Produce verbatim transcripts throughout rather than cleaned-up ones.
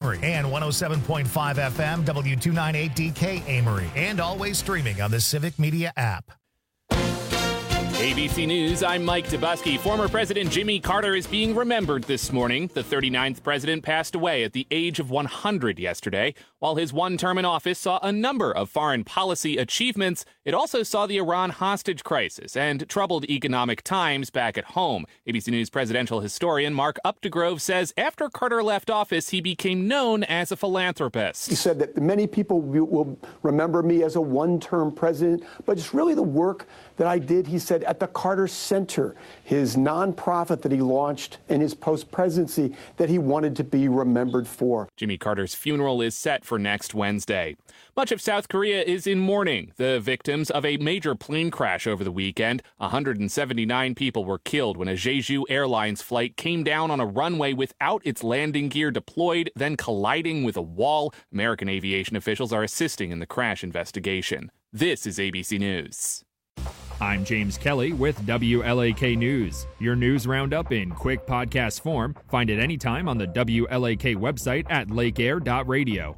Amory, and one oh seven point five F M, W two ninety-eight D K Amory, and always streaming on the Civic Media app. A B C News, I'm Mike Dubusky. Former President Jimmy Carter is being remembered this morning. The thirty-ninth president passed away at the age of one hundred yesterday. While his one term in office saw a number of foreign policy achievements, it also saw the Iran hostage crisis and troubled economic times back at home. A B C News presidential historian Mark Updegrove says after Carter left office, he became known as a philanthropist. He said that many people will remember me as a one-term president, but it's really the work that I did, he said, at the Carter Center, his nonprofit that he launched in his post-presidency that he wanted to be remembered for. Jimmy Carter's funeral is set for next Wednesday. Much of South Korea is in mourning. The victims of a major plane crash over the weekend. one hundred seventy-nine people were killed when a Jeju Airlines flight came down on a runway without its landing gear deployed, then colliding with a wall. American aviation officials are assisting in the crash investigation. This is A B C News. I'm James Kelly with W L A K News. Your news roundup in quick podcast form. Find it anytime on the W L A K website at lake air dot radio.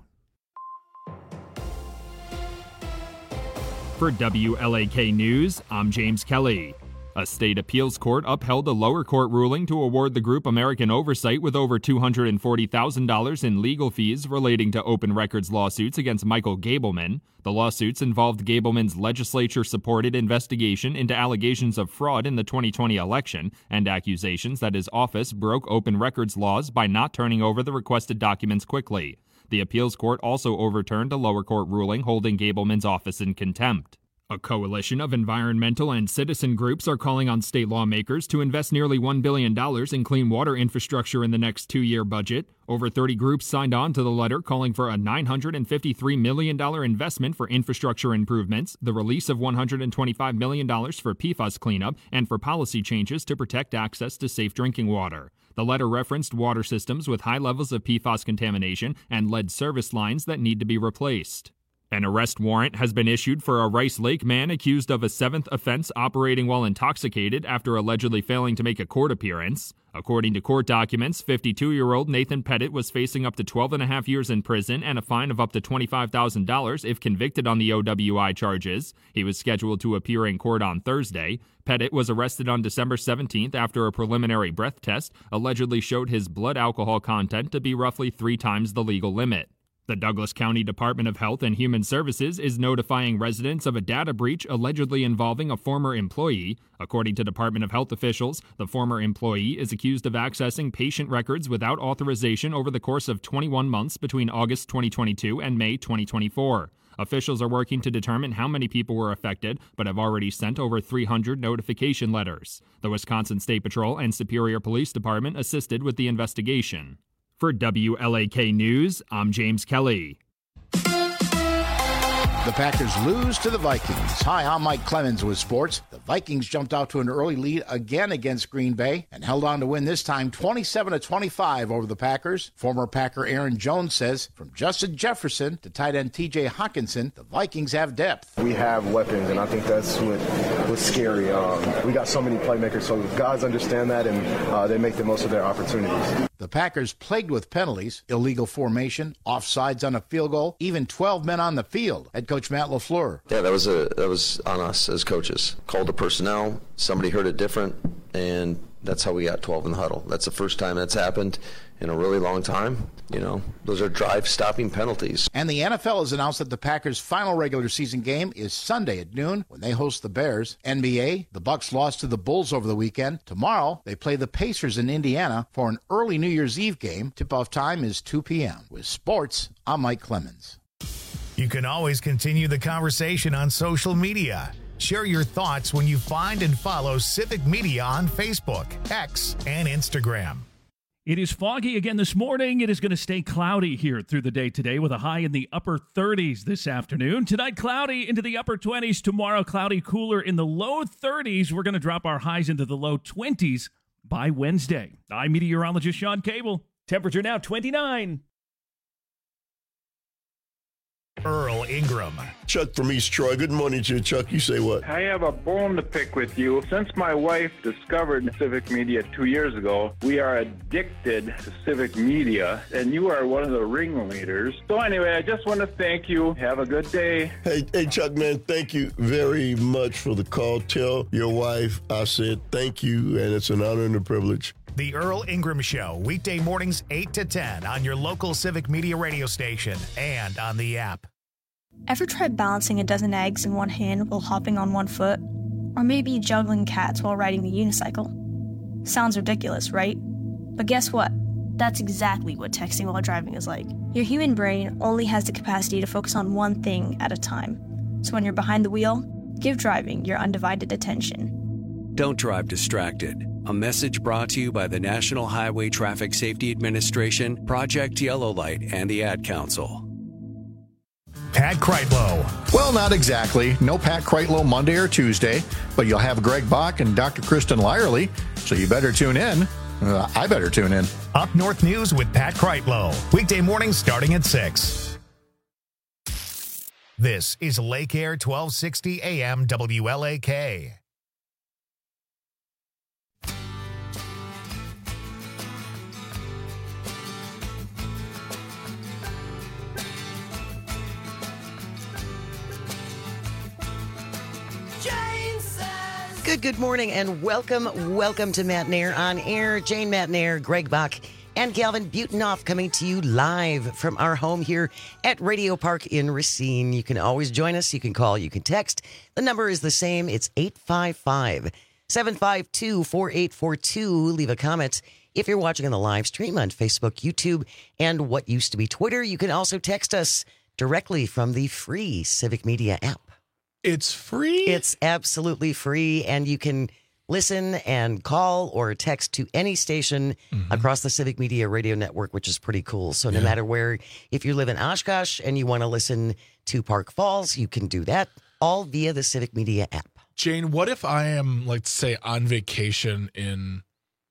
For W L A K News, I'm James Kelly. A state appeals court upheld a lower court ruling to award the group American Oversight with over two hundred forty thousand dollars in legal fees relating to open records lawsuits against Michael Gableman. The lawsuits involved Gableman's legislature-supported investigation into allegations of fraud in the twenty twenty election and accusations that his office broke open records laws by not turning over the requested documents quickly. The appeals court also overturned a lower court ruling holding Gableman's office in contempt. A coalition of environmental and citizen groups are calling on state lawmakers to invest nearly one billion dollars in clean water infrastructure in the next two-year budget. Over thirty groups signed on to the letter calling for a nine hundred fifty-three million dollars investment for infrastructure improvements, the release of one hundred twenty-five million dollars for P FAS cleanup, and for policy changes to protect access to safe drinking water. The letter referenced water systems with high levels of P FAS contamination and lead service lines that need to be replaced. An arrest warrant has been issued for a Rice Lake man accused of a seventh offense operating while intoxicated after allegedly failing to make a court appearance. According to court documents, fifty-two-year-old Nathan Pettit was facing up to twelve and a half years in prison and a fine of up to twenty-five thousand dollars if convicted on the O W I charges. He was scheduled to appear in court on Thursday. Pettit was arrested on December seventeenth after a preliminary breath test allegedly showed his blood alcohol content to be roughly three times the legal limit. The Douglas County Department of Health and Human Services is notifying residents of a data breach allegedly involving a former employee. According to Department of Health officials, the former employee is accused of accessing patient records without authorization over the course of twenty-one months between August twenty twenty-two and May twenty twenty-four. Officials are working to determine how many people were affected, but have already sent over three hundred notification letters. The Wisconsin State Patrol and Superior Police Department assisted with the investigation. For W L A K News, I'm James Kelly. The Packers lose to the Vikings. Hi, I'm Mike Clemens with sports. The Vikings jumped out to an early lead again against Green Bay and held on to win this time twenty-seven to twenty-five over the Packers. Former Packer Aaron Jones says, from Justin Jefferson to tight end T J Hawkinson, the Vikings have depth. We have weapons, and I think that's what was scary. Um, we got so many playmakers, so guys understand that, and uh, they make the most of their opportunities. The Packers plagued with penalties, illegal formation, offsides on a field goal, even twelve men on the field. Head coach Matt LaFleur. Yeah, that was a that was on us as coaches. Called the personnel, somebody heard it different, and that's how we got twelve in the huddle. That's the first time that's happened in a really long time. You know, those are drive-stopping penalties. And the N F L has announced that the Packers' final regular season game is Sunday at noon when they host the Bears. N B A, the Bucks lost to the Bulls over the weekend. Tomorrow, they play the Pacers in Indiana for an early New Year's Eve game. Tip-off time is two p.m. With sports, I'm Mike Clemens. You can always continue the conversation on social media. Share your thoughts when you find and follow Civic Media on Facebook, X, and Instagram. It is foggy again this morning. It is going to stay cloudy here through the day today with a high in the upper thirties this afternoon. Tonight, cloudy into the upper twenties. Tomorrow, cloudy, cooler in the low thirties. We're going to drop our highs into the low twenties by Wednesday. I'm meteorologist Sean Cable. Temperature now twenty-nine. Earl Ingram. Chuck from East Troy. Good morning to you, Chuck. You say what? I have a bone to pick with you. Since my wife discovered civic media two years ago, we are addicted to civic media, and you are one of the ringleaders. So anyway, I just want to thank you. Have a good day. Hey, hey, Chuck, man, thank you very much for the call. Tell your wife I said thank you, and it's an honor and a privilege. The Earl Ingram Show, weekday mornings eight to ten on your local Civic Media radio station and on the app. Ever tried balancing a dozen eggs in one hand while hopping on one foot? Or maybe juggling cats while riding a unicycle? Sounds ridiculous, right? But guess what? That's exactly what texting while driving is like. Your human brain only has the capacity to focus on one thing at a time. So when you're behind the wheel, give driving your undivided attention. Don't drive distracted. A message brought to you by the National Highway Traffic Safety Administration, Project Yellow Light, and the Ad Council. Pat Kreitlow. Well, not exactly. No Pat Kreitlow Monday or Tuesday, but you'll have Greg Bach and Doctor Kristen Lyerly, so you better tune in. Uh, I better tune in. Up North News with Pat Kreitlow. Weekday mornings starting at six. This is Lake Air twelve sixty A M W L A K. Good, good morning, and welcome, welcome to Matt Nair on Air. Jane Matt Nair, Greg Bach, and Calvin Butenhoff coming to you live from our home here at Radio Park in Racine. You can always join us. You can call. You can text. The number is the same. It's eight five five, seven five two, four eight four two. Leave a comment if you're watching on the live stream on Facebook, YouTube, and what used to be Twitter. You can also text us directly from the free Civic Media app. It's free? It's absolutely free, and you can listen and call or text to any station mm-hmm. across the Civic Media radio network, which is pretty cool. So no yeah. matter where, if you live in Oshkosh and you want to listen to Park Falls, you can do that, all via the Civic Media app. Jane, what if I am, like, say, on vacation in,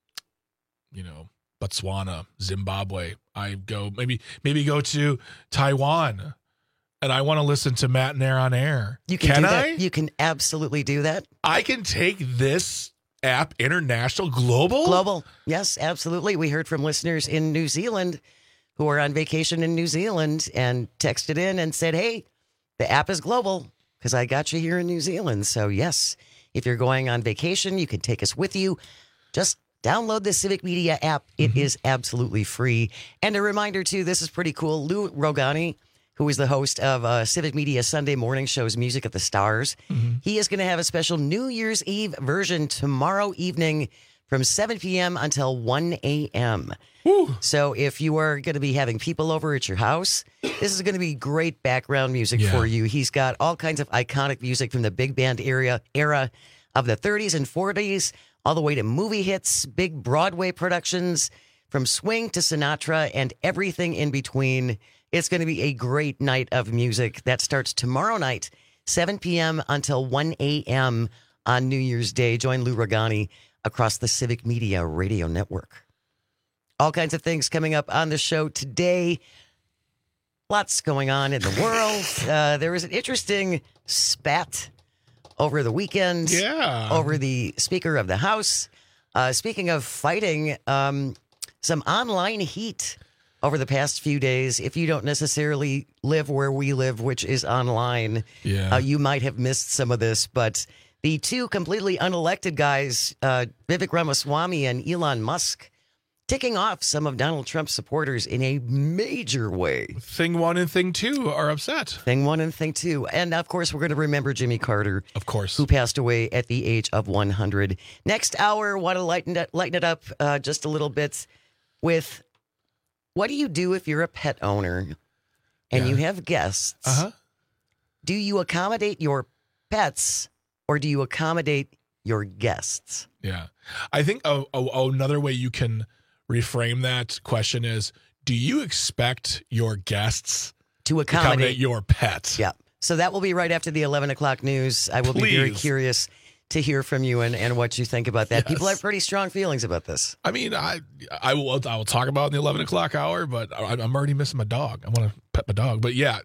you know, Botswana, Zimbabwe? I go, maybe maybe go to Taiwan, and I want to listen to Matt Nair on air. You can, can do I? That. You can absolutely do that. I can take this app international, global? Global. Yes, absolutely. We heard from listeners in New Zealand who are on vacation in New Zealand and texted in and said, hey, the app is global because I got you here in New Zealand. So, yes, if you're going on vacation, you can take us with you. Just download the Civic Media app. It mm-hmm. is absolutely free. And a reminder, too, this is pretty cool. Lou Rogani, who is the host of uh, Civic Media Sunday morning shows Music at the Stars. Mm-hmm. He is going to have a special New Year's Eve version tomorrow evening from seven p.m. until one a.m. Woo. So if you are going to be having people over at your house, this is going to be great background music yeah. for you. He's got all kinds of iconic music from the big band era, era of the thirties and forties, all the way to movie hits, big Broadway productions, from swing to Sinatra and everything in between. It's going to be a great night of music that starts tomorrow night, seven p.m. until one a.m. on New Year's Day. Join Lou Rogani across the Civic Media Radio Network. All kinds of things coming up on the show today. Lots going on in the world. Uh, there was an interesting spat over the weekend yeah. over the Speaker of the House. Uh, speaking of fighting, um, some online heat over the past few days. If you don't necessarily live where we live, which is online, yeah. uh, you might have missed some of this. But the two completely unelected guys, uh, Vivek Ramaswamy and Elon Musk, ticking off some of Donald Trump's supporters in a major way. Thing one and thing two are upset. Thing one and thing two. And, of course, we're going to remember Jimmy Carter. Of course. Who passed away at the age of one hundred. Next hour, want to lighten it, lighten it up uh, just a little bit with... what do you do if you're a pet owner and yeah. you have guests? Uh-huh. Do you accommodate your pets or do you accommodate your guests? Yeah. I think a, a, another way you can reframe that question is, do you expect your guests to accommodate, accommodate your pets? Yeah. So that will be right after the eleven o'clock news. I will Please. be very curious to hear from you and, and what you think about that. Yes. People have pretty strong feelings about this. I mean, I I will I will talk about it in the eleven o'clock hour, but I, I'm already missing my dog. I want to pet my dog. But yeah,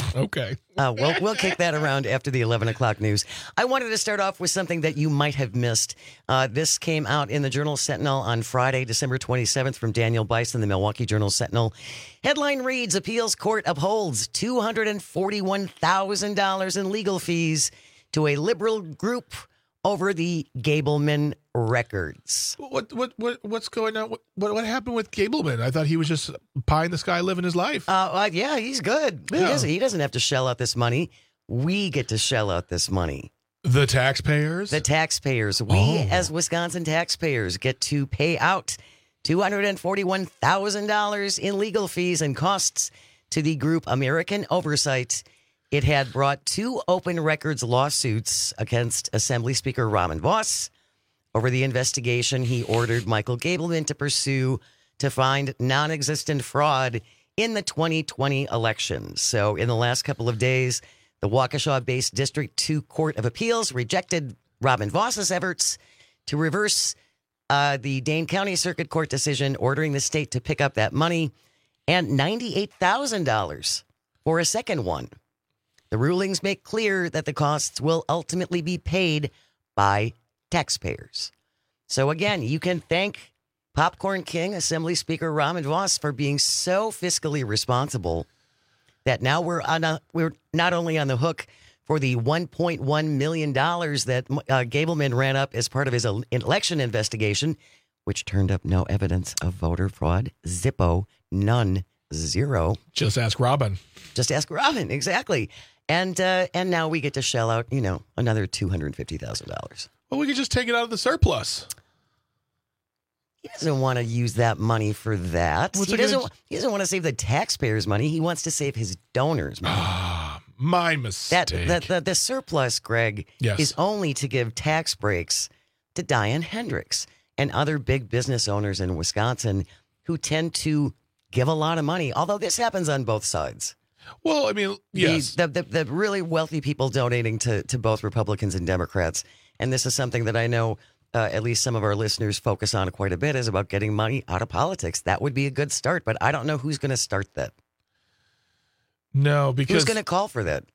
Okay. Uh, we'll, we'll kick that around after the eleven o'clock news. I wanted to start off with something that you might have missed. Uh, this came out in the Journal Sentinel on Friday, December twenty-seventh, from Daniel Bison, the Milwaukee Journal Sentinel. Headline reads, Appeals Court upholds two hundred forty-one thousand dollars in legal fees to a liberal group over the Gableman records. What what what what's going on? What what, what happened with Gableman? I thought he was just pie in the sky living his life. Uh, uh, yeah, he's good. Yeah. He, doesn't, he doesn't have to shell out this money. We get to shell out this money. The taxpayers? The taxpayers. We, Oh. as Wisconsin taxpayers, get to pay out two hundred forty-one thousand dollars in legal fees and costs to the group American Oversight. It had brought two open records lawsuits against Assembly Speaker Robin Vos. Over the investigation, he ordered Michael Gableman to pursue to find non-existent fraud in the twenty twenty election. So in the last couple of days, the Waukesha-based District two Court of Appeals rejected Robin Vos's efforts to reverse uh, the Dane County Circuit Court decision ordering the state to pick up that money and ninety-eight thousand dollars for a second one. The rulings make clear that the costs will ultimately be paid by taxpayers. So again, you can thank Popcorn King, Assembly Speaker Robin Vos, for being so fiscally responsible that now we're on a, we're not only on the hook for the one point one million dollars that uh, Gableman ran up as part of his election investigation, which turned up no evidence of voter fraud. Zippo, none, zero. Just ask Robin. Just ask Robin, exactly. And uh, and now we get to shell out, you know, another two hundred fifty thousand dollars. Well, we could just take it out of the surplus. He doesn't want to use that money for that. What's He it doesn't, gonna- he doesn't want to save the taxpayers' money. He wants to save his donors' money. Ah, my that, mistake. that, that The surplus, Greg, Yes. is only to give tax breaks to Diane Hendricks and other big business owners in Wisconsin who tend to give a lot of money, although this happens on both sides. Well, I mean, yes. The, the, the, the really wealthy people donating to, to both Republicans and Democrats. And this is something that I know uh, at least some of our listeners focus on quite a bit, is about getting money out of politics. That would be a good start, but I don't know who's going to start that. No, because Who's going to call for that?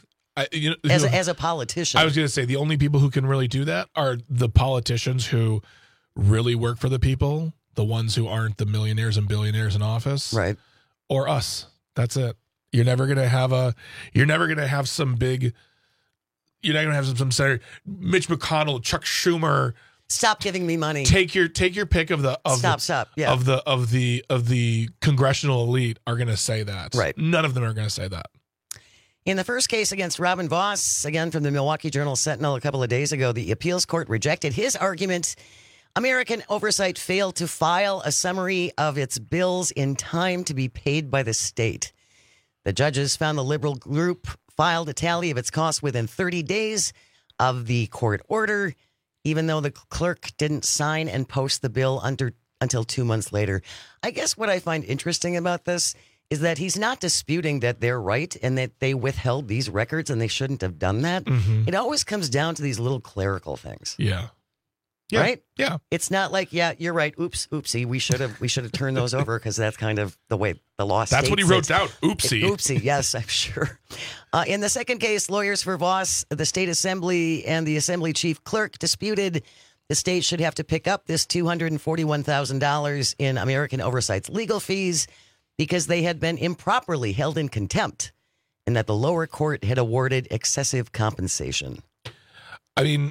I, you know, As you a, know, as a politician. I was going to say the only people who can really do that are the politicians who really work for the people, the ones who aren't the millionaires and billionaires in office, right? Or us. That's it. You're never going to have a. You're never going to have some big. You're not going to have some some senator, Mitch McConnell, Chuck Schumer. Stop giving me money. Take your take your pick of the of Stop, the, stop, yeah. of the of the of the congressional elite are going to say that. Right. None of them are going to say that. In the first case against Robin Vos, again from the Milwaukee Journal Sentinel a couple of days ago, the appeals court rejected his argument. American Oversight failed to file a summary of its bills in time to be paid by the state. The judges found the liberal group filed a tally of its costs within thirty days of the court order, even though the clerk didn't sign and post the bill under, until two months later. I guess what I find interesting about this is that he's not disputing that they're right and that they withheld these records and they shouldn't have done that. Mhm. It always comes down to these little clerical things. Yeah. Yeah. Right? Yeah. It's not like, yeah, you're right. Oops, oopsie. We should have we should have turned those over because that's kind of the way the law states. That's what he wrote it. down. Oopsie. Oopsie. Yes, I'm sure. Uh, in the second case, lawyers for Vos, the state assembly, and the assembly chief clerk disputed the state should have to pick up this two hundred forty-one thousand dollars in American Oversight's legal fees because they had been improperly held in contempt and that the lower court had awarded excessive compensation. I mean,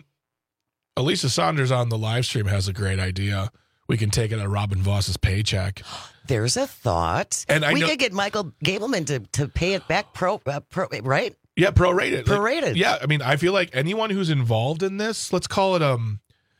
Elisa Saunders on the live stream has a great idea. We can take it on Robin Voss's paycheck. There's a thought. And I we know- could get Michael Gableman to, to pay it back pro, uh, pro right? Yeah, prorated. Like, Prorated. yeah, I mean, I feel like anyone who's involved in this, let's call it um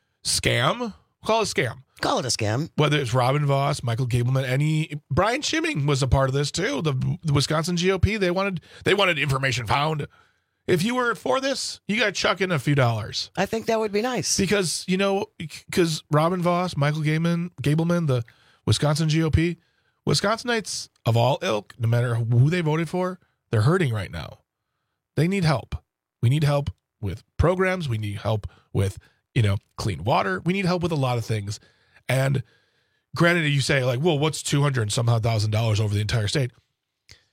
scam. Call it a scam. Call it a scam. Whether it's Robin Vos, Michael Gableman, any Brian Schimming was a part of this too. The, the Wisconsin G O P, they wanted they wanted information found. If you were for this, you got to chuck in a few dollars. I think that would be nice. Because, you know, because Robin Vos, Michael Gableman, Gableman, the Wisconsin G O P, Wisconsinites of all ilk, no matter who they voted for, they're hurting right now. They need help. We need help with programs. We need help with, you know, clean water. We need help with a lot of things. And granted, you say like, well, what's two hundred and somehow thousand dollars over the entire state?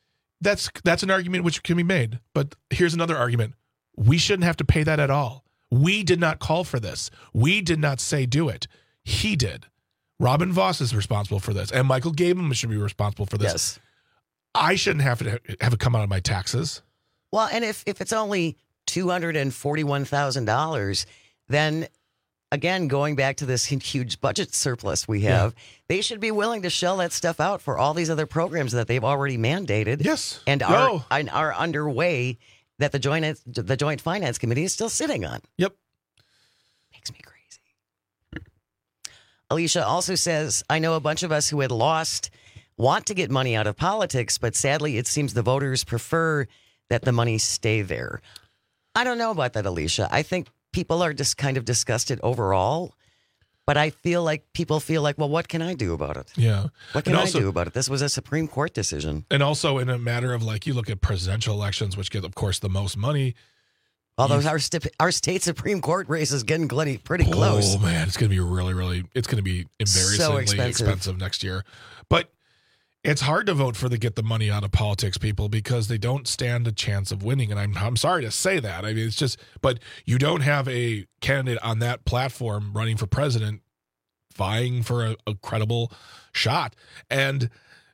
that's that's an argument which can be made. But here's another argument. We shouldn't have to pay that at all. We did not call for this. We did not say do it. He did. Robin Vos is responsible for this, and Michael Gableman should be responsible for this. Yes. I shouldn't have to have it come out of my taxes. Well, and if, if it's only two hundred forty-one thousand dollars, then again, going back to this huge budget surplus we have, yeah. they should be willing to shell that stuff out for all these other programs that they've already mandated. Yes. And are, and are underway that the Joint the Joint Finance Committee is still sitting on. Yep. Makes me crazy. Alicia also says, I know a bunch of us who had lost want to get money out of politics, but sadly it seems the voters prefer that the money stay there. I don't know about that, Alicia. I think people are just kind of disgusted overall, but I feel like people feel like, well, what can I do about it? Yeah. What can and also, I do about it? This was a Supreme Court decision. And also in a matter of like, you look at presidential elections, which get, of course, the most money. Although our, st- our state Supreme Court race is getting pretty, pretty close. Oh, man, it's going to be really, really, it's going to be embarrassingly so expensive. expensive next year. But it's hard to vote for the get the money out of politics people because they don't stand a chance of winning. And I'm I'm sorry to say that. I mean, it's just, but you don't have a candidate on that platform running for president vying for a, a credible shot. And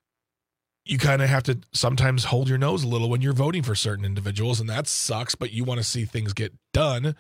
you kind of have to sometimes hold your nose a little when you're voting for certain individuals, and that sucks, but you want to see things get done.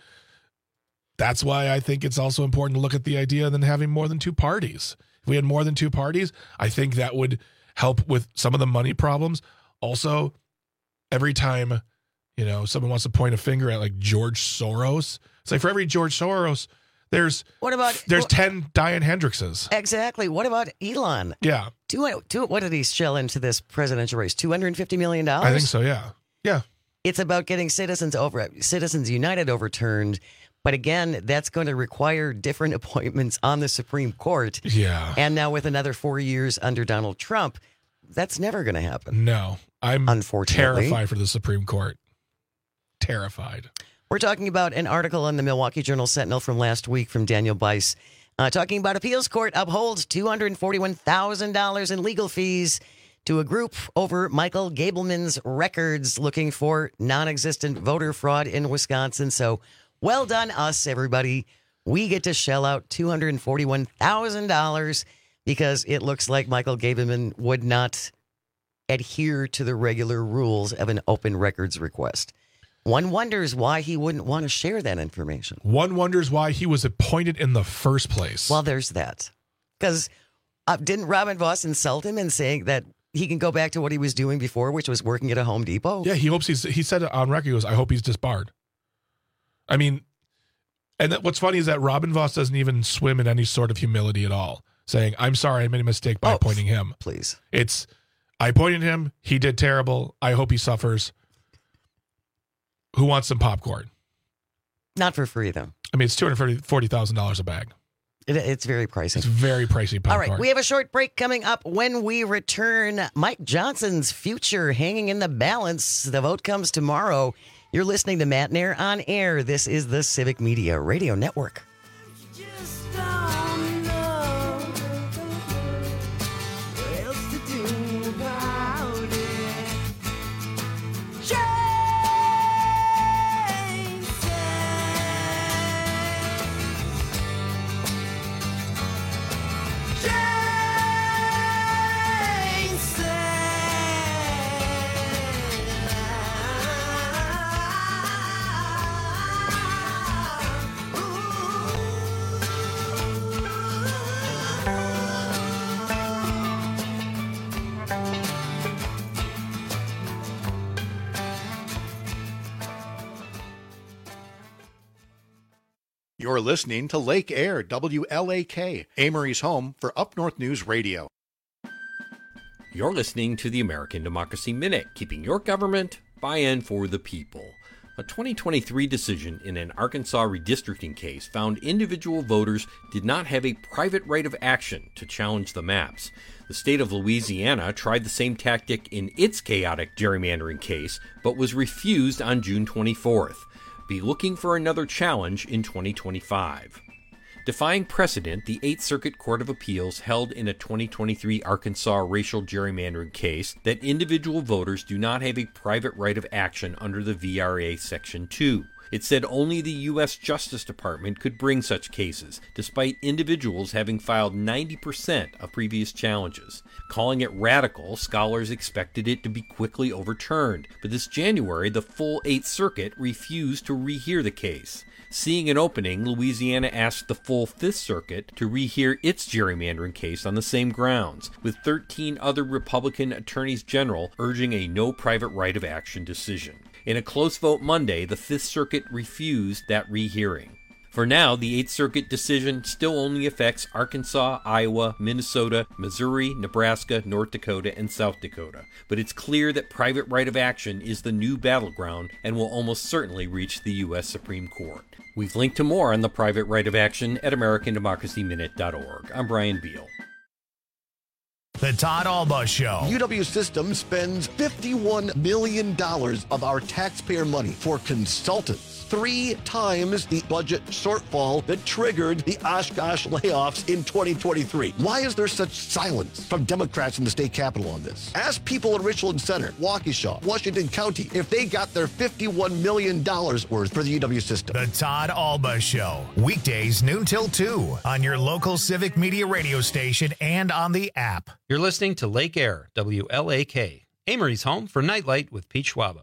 That's why I think it's also important to look at the idea of then having more than two parties. If we had more than two parties, I think that would help with some of the money problems. Also, every time, you know, someone wants to point a finger at like George Soros, it's like for every George Soros, there's what about there's what, ten Diane Hendrickses. Exactly. What about Elon? Yeah. Two, two, what did he shell into this presidential race? two hundred fifty million dollars? I think so, yeah. Yeah. It's about getting Citizens over Citizens United overturned. But again, that's going to require different appointments on the Supreme Court. Yeah. And now with another four years under Donald Trump, that's never going to happen. No. I'm unfortunately terrified for the Supreme Court. Terrified. We're talking about an article in the Milwaukee Journal Sentinel from last week from Daniel Bice, uh, talking about appeals court upholds two hundred forty-one thousand dollars in legal fees to a group over Michael Gableman's records looking for non-existent voter fraud in Wisconsin. So well done us, everybody. We get to shell out two hundred forty-one thousand dollars because it looks like Michael Gableman would not adhere to the regular rules of an open records request. One wonders why he wouldn't want to share that information. One wonders why he was appointed in the first place. Well, there's that. Because uh, didn't Robin Vos insult him in saying that he can go back to what he was doing before, which was working at a Home Depot? Yeah, he hopes he's, he said it on record, he goes, I hope he's disbarred. I mean, and that, what's funny is that Robin Vos doesn't even swim in any sort of humility at all, saying, I'm sorry, I made a mistake by oh, appointing him. Please. It's, I appointed him, he did terrible, I hope he suffers. Who wants some popcorn? Not for free, though. I mean, it's two hundred forty thousand dollars a bag. It, it's very pricey. It's very pricey popcorn. All right, we have a short break coming up. When we return, Mike Johnson's future hanging in the balance. The vote comes tomorrow. You're listening to Matt Nair on air. This is the Civic Media Radio Network. You're listening to Lake Air, W L A K, Amory's home for Up North News Radio. You're listening to the American Democracy Minute, keeping your government by and for the people. A twenty twenty-three decision in an Arkansas redistricting case found individual voters did not have a private right of action to challenge the maps. The state of Louisiana tried the same tactic in its chaotic gerrymandering case, but was refused on June twenty-fourth. Be looking for another challenge in twenty twenty-five. Defying precedent, the Eighth Circuit Court of Appeals held in a twenty twenty-three Arkansas racial gerrymandering case that individual voters do not have a private right of action under the V R A Section two. It said only the U S Justice Department could bring such cases, despite individuals having filed ninety percent of previous challenges. Calling it radical, scholars expected it to be quickly overturned, but this January the full Eighth Circuit refused to rehear the case. Seeing an opening, Louisiana asked the full Fifth Circuit to rehear its gerrymandering case on the same grounds, with thirteen other Republican attorneys general urging a no private right of action decision. In a close vote Monday, the Fifth Circuit refused that rehearing. For now, the Eighth Circuit decision still only affects Arkansas, Iowa, Minnesota, Missouri, Nebraska, North Dakota, and South Dakota. But it's clear that private right of action is the new battleground and will almost certainly reach the U S Supreme Court. We've linked to more on the private right of action at American Democracy Minute dot org. I'm Brian Beal. The Todd Alba Show. U W Systems spends fifty-one million dollars of our taxpayer money for consultants. Three times the budget shortfall that triggered the Oshkosh layoffs in twenty twenty-three. Why is there such silence from Democrats in the state capitol on this? Ask people in Richland Center, Waukesha, Washington County if they got their fifty-one million dollars worth for the U W system. The Todd Alba Show. Weekdays noon till two on your local Civic Media radio station and on the app. You're listening to Lake Air, W L A K, Amory's home for Nightlight with Pete Schwaba.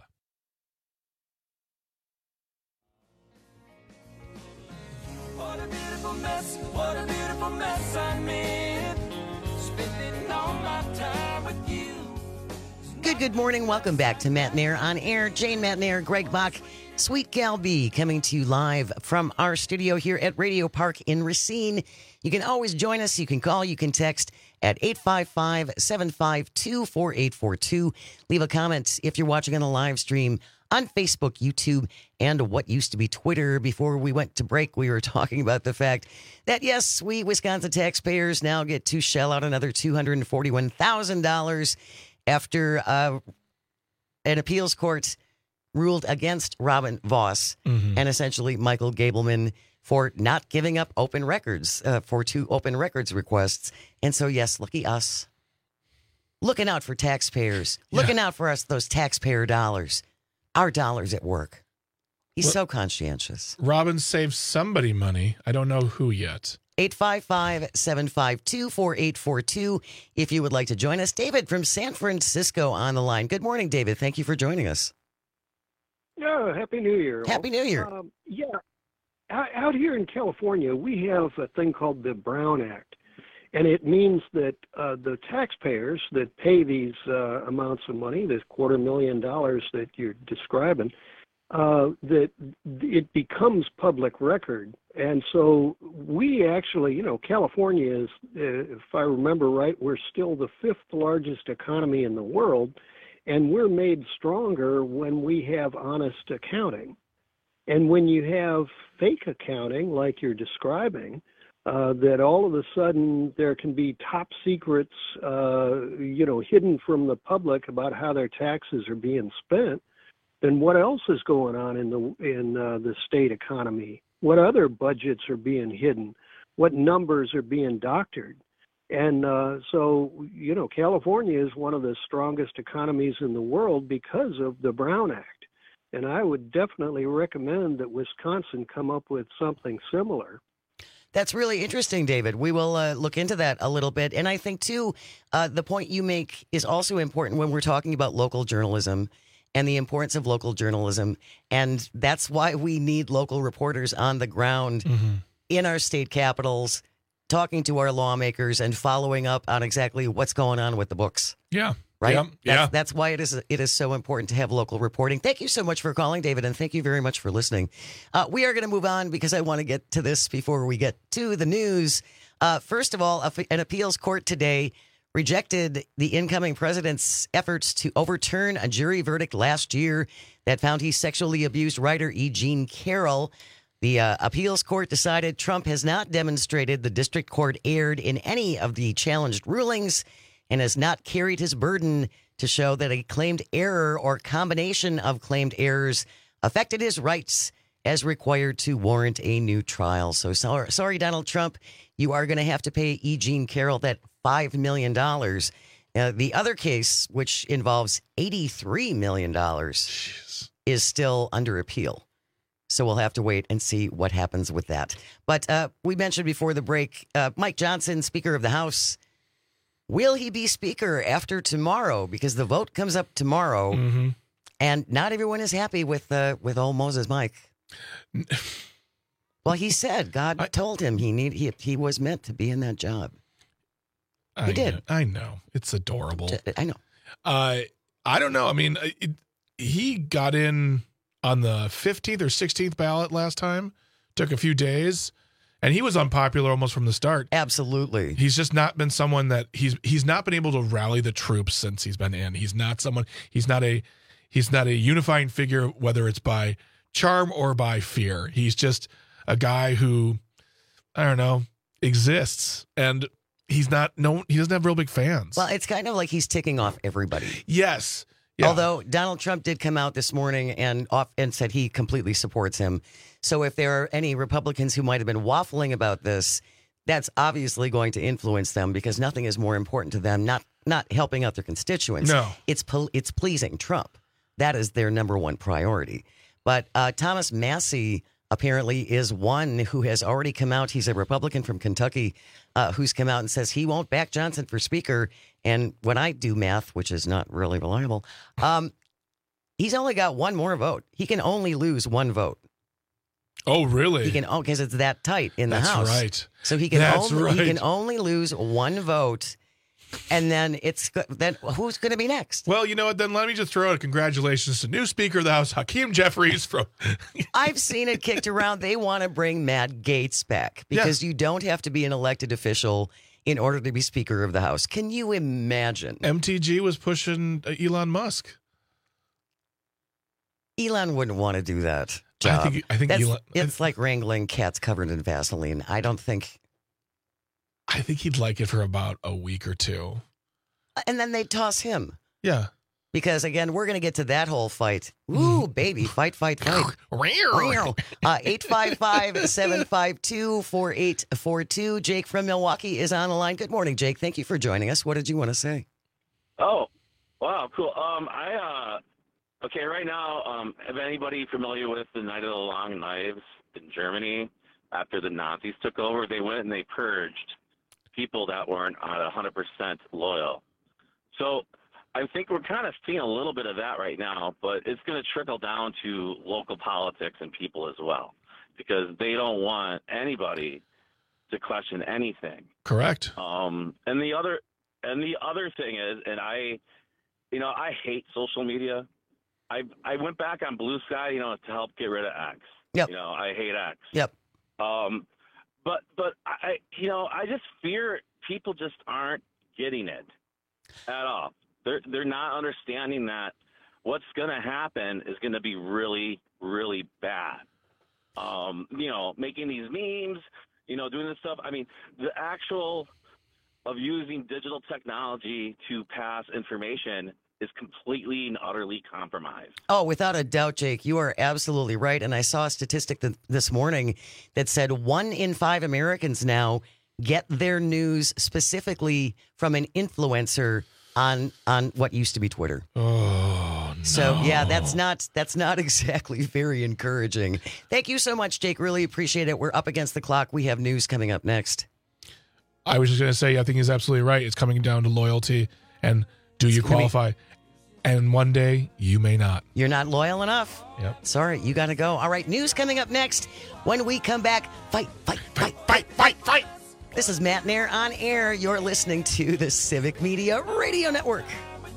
What a beautiful mess, what a beautiful mess I made, spending all my time with you. Good, good morning. Welcome back to Matt Nair on Air. Jane Matt Nair, Greg Bach, Sweet Gal B coming to you live from our studio here at Radio Park in Racine. You can always join us. You can call, you can text at eight five five, seven five two, four eight four two. Leave a comment if you're watching on the live stream on Facebook, YouTube, and what used to be Twitter. Before we went to break, we were talking about the fact that, yes, we Wisconsin taxpayers now get to shell out another two hundred forty-one thousand dollars after uh, an appeals court ruled against Robin Voss Mm-hmm. and essentially Michael Gableman for not giving up open records uh, for two open records requests. And so, yes, lucky us. Looking out for taxpayers. Yeah. Looking out for us, those taxpayer dollars. Our dollars at work. He's Well- so conscientious. Robin saved somebody money. I don't know who yet. eight five five, seven five two, four eight four two if you would like to join us. David from San Francisco on the line. Good morning, David. Thank you for joining us. Yeah, Happy New Year. Happy New Year. Um, yeah, out out here in California, we have a thing called the Brown Act, and it means that uh, the taxpayers that pay these uh, amounts of money, this quarter million dollars that you're describing, uh, that it becomes public record. And so we actually, you know, California is, uh, if I remember right, we're still the fifth largest economy in the world. And we're made stronger when we have honest accounting. And when you have fake accounting, like you're describing, uh, that all of a sudden there can be top secrets, uh, you know, hidden from the public about how their taxes are being spent, then what else is going on in the in uh, the state economy? What other budgets are being hidden? What numbers are being doctored? And uh, so, you know, California is one of the strongest economies in the world because of the Brown Act. And I would definitely recommend that Wisconsin come up with something similar. That's really interesting, David. We will uh, look into that a little bit. And I think, too, uh, the point you make is also important when we're talking about local journalism and the importance of local journalism. And that's why we need local reporters on the ground Mm-hmm. in our state capitals, talking to our lawmakers and following up on exactly what's going on with the books. Yeah. Right? Yeah. That's, yeah. that's why it is it is so important to have local reporting. Thank you so much for calling, David, and thank you very much for listening. Uh, we are going to move on because I want to get to this before we get to the news. Uh, first of all, an appeals court today rejected the incoming president's efforts to overturn a jury verdict last year that found he sexually abused writer E. Jean Carroll. The uh, appeals court decided Trump has not demonstrated the district court erred in any of the challenged rulings and has not carried his burden to show that a claimed error or combination of claimed errors affected his rights as required to warrant a new trial. So sorry, sorry Donald Trump, you are going to have to pay E. Jean Carroll that five million dollars. Uh, the other case, which involves eighty-three million dollars, Jeez. is still under appeal. So we'll have to wait and see what happens with that. But uh, we mentioned before the break, uh, Mike Johnson, Speaker of the House, will he be Speaker after tomorrow? Because the vote comes up tomorrow, mm-hmm. and not everyone is happy with uh, with old Moses Mike. Well, he said God I, told him he need he he was meant to be in that job. I he did. Know, I know. It's adorable. I know. Uh, I don't know. I mean, it, he got in on the fifteenth or sixteenth ballot last time. Took a few days, and he was unpopular almost from the start. Absolutely. He's just not been someone that he's he's not been able to rally the troops since he's been in. He's not someone. He's not a he's not a unifying figure, whether it's by charm or by fear. He's just a guy who, I don't know, exists, and he's not no he doesn't have real big fans. Well, it's kind of like he's ticking off everybody. Yes. Yeah. Although Donald Trump did come out this morning and off and said he completely supports him. So if there are any Republicans who might have been waffling about this, that's obviously going to influence them, because nothing is more important to them, not not helping out their constituents. No. It's pol- it's pleasing Trump. That is their number one priority. But uh, Thomas Massie apparently is one who has already come out. He's a Republican from Kentucky uh, who's come out and says he won't back Johnson for Speaker. And when I do math, which is not really reliable, um, he's only got one more vote. He can only lose one vote. Oh, really? He can, oh, because it's that tight in the That's House. That's right. So he can That's only right. he can only lose one vote, and then it's then who's going to be next? Well, you know what? Then let me just throw out a congratulations to new Speaker of the House, Hakeem Jeffries. From I've seen it kicked around. They want to bring Matt Gaetz back because yeah. you don't have to be an elected official in order to be Speaker of the House. Can you imagine? M T G was pushing Elon Musk. Elon wouldn't want to do that job. I think, I think That's, Elon, it's like wrangling cats covered in Vaseline. I don't think. I think he'd like it for about a week or two. And then they'd toss him. Yeah. Because, again, we're going to get to that whole fight. Ooh, baby, fight, fight, fight. uh, eight five five, seven five two, four eight four two. Jake from Milwaukee is on the line. Good morning, Jake. Thank you for joining us. What did you want to say? Oh, wow, cool. Um, I, uh, okay, right now, um, is anybody familiar with the Night of the Long Knives in Germany? After the Nazis took over, they went and they purged people that weren't one hundred percent loyal. So I think we're kind of seeing a little bit of that right now, but it's going to trickle down to local politics and people as well, because they don't want anybody to question anything. Correct. Um, and the other, and the other thing is, and I, you know, I hate social media. I I went back on Blue Sky, you know, to help get rid of X. Yep. You know, I hate X. Yep. Um, but but I, you know, I just fear people just aren't getting it at all. They're they're not understanding that what's going to happen is going to be really, really bad. Um, you know, making these memes, you know, doing this stuff. I mean, the actual of using digital technology to pass information is completely and utterly compromised. Oh, without a doubt, Jake, you are absolutely right. And I saw a statistic th- this morning that said one in five Americans now get their news specifically from an influencer on on what used to be Twitter. Oh, no. So yeah, that's not that's not exactly very encouraging. Thank you so much, Jake. Really appreciate it. We're up against the clock. We have news coming up next. I was just going to say, I think he's absolutely right. It's coming down to loyalty and do you qualify? Be- and one day you may not. You're not loyal enough. Yep. Sorry, you got to go. All right, news coming up next. When we come back, fight, fight, fight, fight, fight, fight. This is Matt Nair on air. You're listening to the Civic Media Radio Network.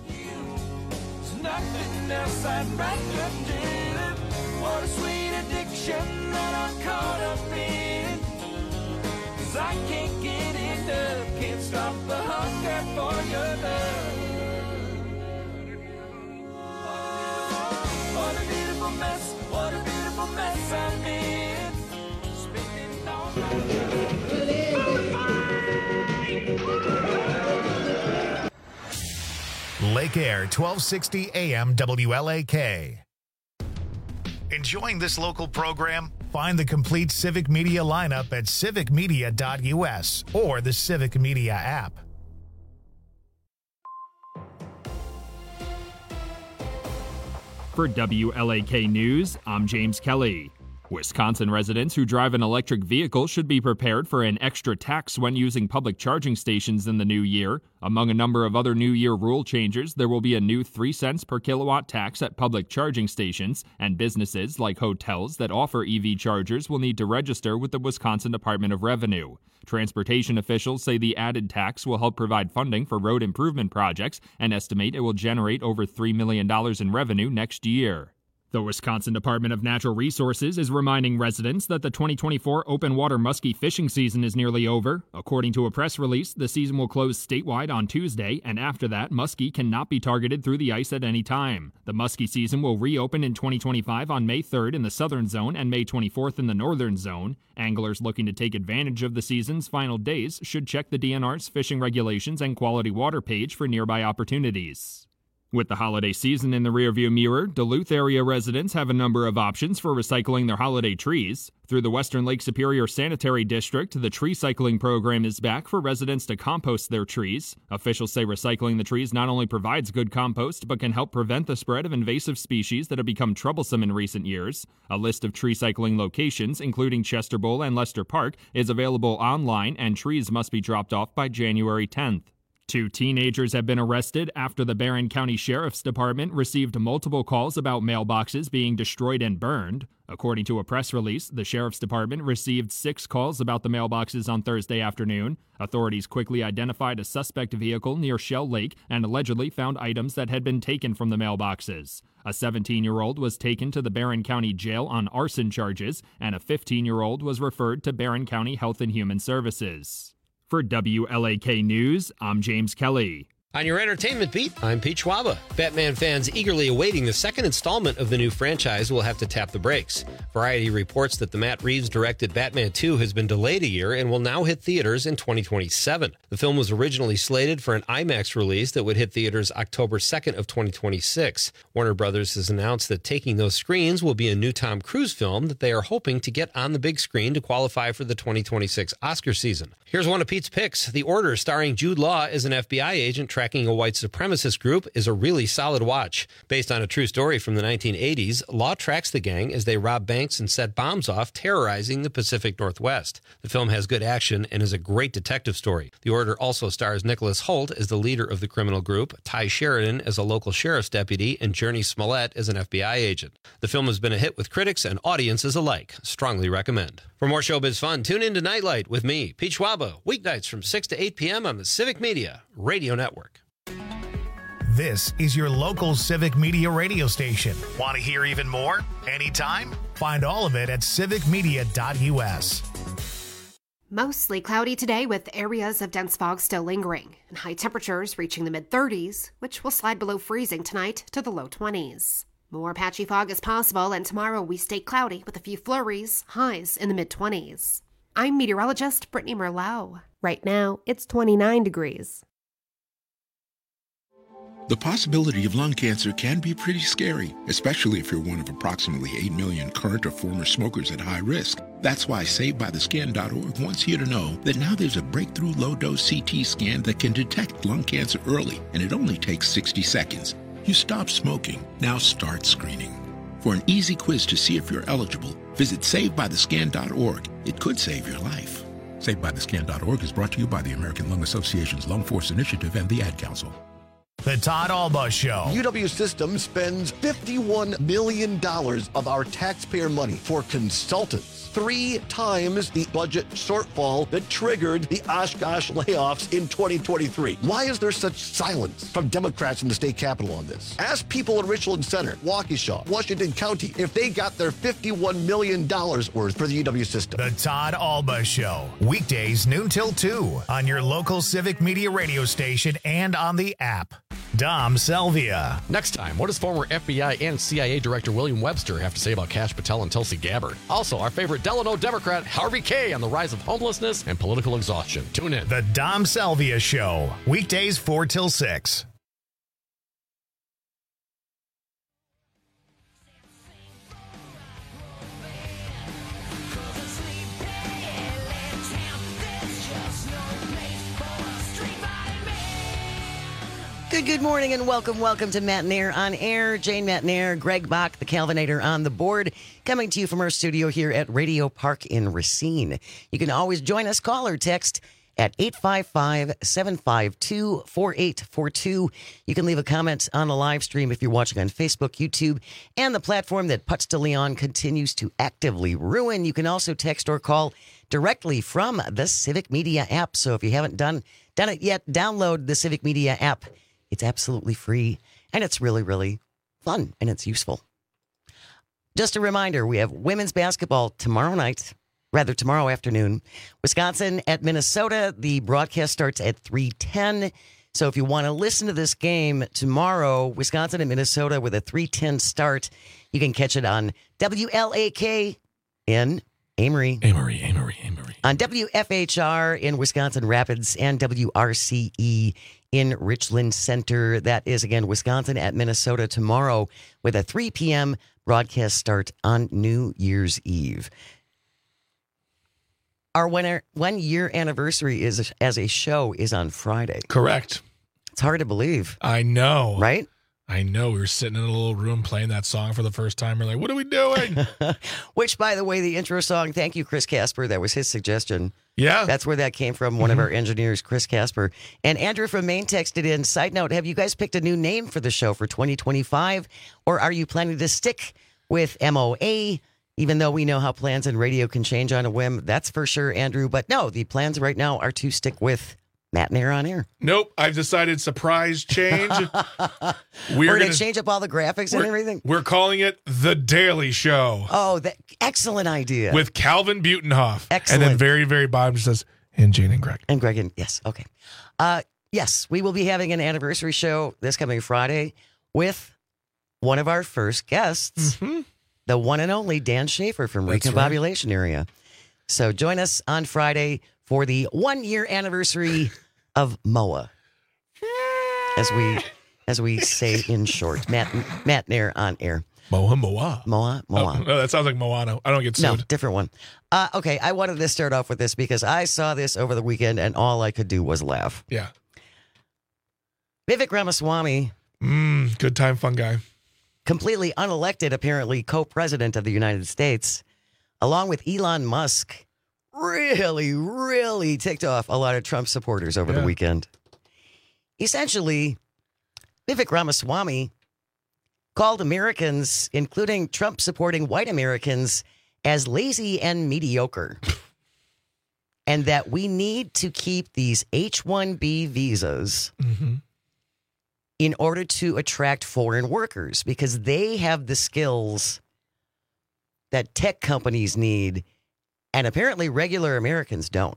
Nothing else I'd rather do. What a sweet addiction that I'm caught up in. 'Cause I can't get enough, can't stop the hunger for your love. What a beautiful mess, what a beautiful mess I'm in. Spending all Lake Air, twelve sixty A M W L A K. Enjoying this local program? Find the complete Civic Media lineup at civic media dot u s or the Civic Media app. For W L A K News, I'm James Kelly. Wisconsin residents who drive an electric vehicle should be prepared for an extra tax when using public charging stations in the new year. Among a number of other New Year rule changes, there will be a new three cents per kilowatt tax at public charging stations, and businesses like hotels that offer E V chargers will need to register with the Wisconsin Department of Revenue. Transportation officials say the added tax will help provide funding for road improvement projects and estimate it will generate over three million dollars in revenue next year. The Wisconsin Department of Natural Resources is reminding residents that the twenty twenty-four open water muskie fishing season is nearly over. According to a press release, the season will close statewide on Tuesday, and after that, muskie cannot be targeted through the ice at any time. The muskie season will reopen in twenty twenty-five on May third in the southern zone and May twenty-fourth in the northern zone. Anglers looking to take advantage of the season's final days should check the D N R's fishing regulations and quality water page for nearby opportunities. With the holiday season in the rearview mirror, Duluth area residents have a number of options for recycling their holiday trees. Through the Western Lake Superior Sanitary District, the tree cycling program is back for residents to compost their trees. Officials say recycling the trees not only provides good compost, but can help prevent the spread of invasive species that have become troublesome in recent years. A list of tree cycling locations, including Chester Bowl and Lester Park, is available online, and trees must be dropped off by January tenth. Two teenagers have been arrested after the Barron County Sheriff's Department received multiple calls about mailboxes being destroyed and burned. According to a press release, the Sheriff's Department received six calls about the mailboxes on Thursday afternoon. Authorities quickly identified a suspect vehicle near Shell Lake and allegedly found items that had been taken from the mailboxes. A seventeen-year-old was taken to the Barron County Jail on arson charges, and a fifteen-year-old was referred to Barron County Health and Human Services. For W L A K News, I'm James Kelly. On your entertainment beat, I'm Pete Schwaba. Batman fans eagerly awaiting the second installment of the new franchise will have to tap the brakes. Variety reports that the Matt Reeves-directed Batman two has been delayed a year and will now hit theaters in twenty twenty-seven. The film was originally slated for an IMAX release that would hit theaters October second of twenty twenty-six. Warner Brothers has announced that taking those screens will be a new Tom Cruise film that they are hoping to get on the big screen to qualify for the twenty twenty-six Oscar season. Here's one of Pete's picks. The Order, starring Jude Law as an F B I agent tracking a white supremacist group, is a really solid watch. Based on a true story from the nineteen eighties, Law tracks the gang as they rob banks and set bombs off, terrorizing the Pacific Northwest. The film has good action and is a great detective story. The Order also stars Nicholas Hoult as the leader of the criminal group, Ty Sheridan as a local sheriff's deputy, and Journey Smollett as an F B I agent. The film has been a hit with critics and audiences alike. Strongly recommend. For more showbiz fun, tune in to Nightlight with me, Pete Schwaba, weeknights from six to eight p.m. on the Civic Media Radio Network. This is your local Civic Media radio station. Want to hear even more? Anytime? Find all of it at civic media dot u s. Mostly cloudy today with areas of dense fog still lingering and high temperatures reaching the mid thirties, which will slide below freezing tonight to the low twenties. More patchy fog is possible, and tomorrow we stay cloudy with a few flurries, highs in the mid twenties. I'm meteorologist Brittany Merlot. Right now, it's twenty-nine degrees. The possibility of lung cancer can be pretty scary, especially if you're one of approximately eight million current or former smokers at high risk. That's why Saved By The Skin dot org wants you to know that now there's a breakthrough low-dose C T scan that can detect lung cancer early, and it only takes sixty seconds. You stop smoking, now start screening. For an easy quiz to see if you're eligible, visit Saved By The Skin dot org. It could save your life. Saved By The Skin dot org is brought to you by the American Lung Association's Lung Force Initiative and the Ad Council. The Todd Alba Show. U W Systems spends fifty-one million dollars of our taxpayer money for consultants. Three times the budget shortfall that triggered the Oshkosh layoffs in twenty twenty-three. Why is there such silence from Democrats in the state capitol on this? Ask people in Richland Center, Waukesha, Washington County if they got their fifty-one million dollars worth for the U W system. The Todd Alba Show. Weekdays noon till two on your local Civic Media radio station and on the app. Dom Selvia. Next time, what does former F B I and C I A Director William Webster have to say about Kash Patel and Tulsi Gabbard? Also, our favorite Delano Democrat, Harvey Kaye, on the rise of homelessness and political exhaustion. Tune in. The Dom Selvia Show. Weekdays four till six. Good, good morning and welcome, welcome to Matt and Air on Air. Jane, Matt and Air, Greg Bach, the Calvinator on the board, coming to you from our studio here at Radio Park in Racine. You can always join us, call or text at eight five five, seven five two, four eight four two. You can leave a comment on the live stream if you're watching on Facebook, YouTube, and the platform that Putz de Leon continues to actively ruin. You can also text or call directly from the Civic Media app. So if you haven't done, done it yet, download the Civic Media app. It's absolutely free, and it's really, really fun, and it's useful. Just a reminder, we have women's basketball tomorrow night, rather tomorrow afternoon. Wisconsin at Minnesota. The broadcast starts at three ten. So if you want to listen to this game tomorrow, Wisconsin and Minnesota with a three ten start, you can catch it on W L A K in Amory. Amory, Amory, Amory. On W F H R in Wisconsin Rapids and W R C E in Richland Center. That is, again, Wisconsin at Minnesota tomorrow with a three p.m. broadcast start on New Year's Eve. Our one, one year anniversary is as a show is on Friday. Correct. It's hard to believe. I know. Right? I know. We were sitting in a little room playing that song for the first time. We're like, what are we doing? Which, by the way, the intro song, thank you, Chris Casper. That was his suggestion. Yeah. That's where that came from, one mm-hmm. of our engineers, Chris Casper. And Andrew from Maine texted in, side note, have you guys picked a new name for the show for twenty twenty-five? Or are you planning to stick with M O A? Even though we know how plans in radio can change on a whim, that's for sure, Andrew. But no, the plans right now are to stick with Matt and Air on Air. Nope, I've decided surprise change. We're, we're going to change up all the graphics and everything. We're calling it The Daily Show. Oh, that, excellent idea. With Calvin Butenhoff. Excellent. And then very, very bottom says, and Jane and Greg. And Greg, and yes, okay. Uh, yes, we will be having an anniversary show this coming Friday with one of our first guests. Mm-hmm. The one and only Dan Schaefer from That's Recombobulation right. area. So join us on Friday for the one-year anniversary of M O A, as we as we say in short. Matt Matt and Air on Air. Moa Moa. Moa Moa. Oh, no, that sounds like Moana. I don't get sued. No, different one. Uh, okay, I wanted to start off with this because I saw this over the weekend and all I could do was laugh. Yeah. Vivek Ramaswamy. Mm, good time, fun guy. Completely unelected, apparently, co-president of the United States, along with Elon Musk, really, really ticked off a lot of Trump supporters over yeah. the weekend. Essentially, Vivek Ramaswamy called Americans, including Trump-supporting white Americans, as lazy and mediocre. And that we need to keep these H one B visas mm-hmm. in order to attract foreign workers because they have the skills that tech companies need, and apparently regular Americans don't.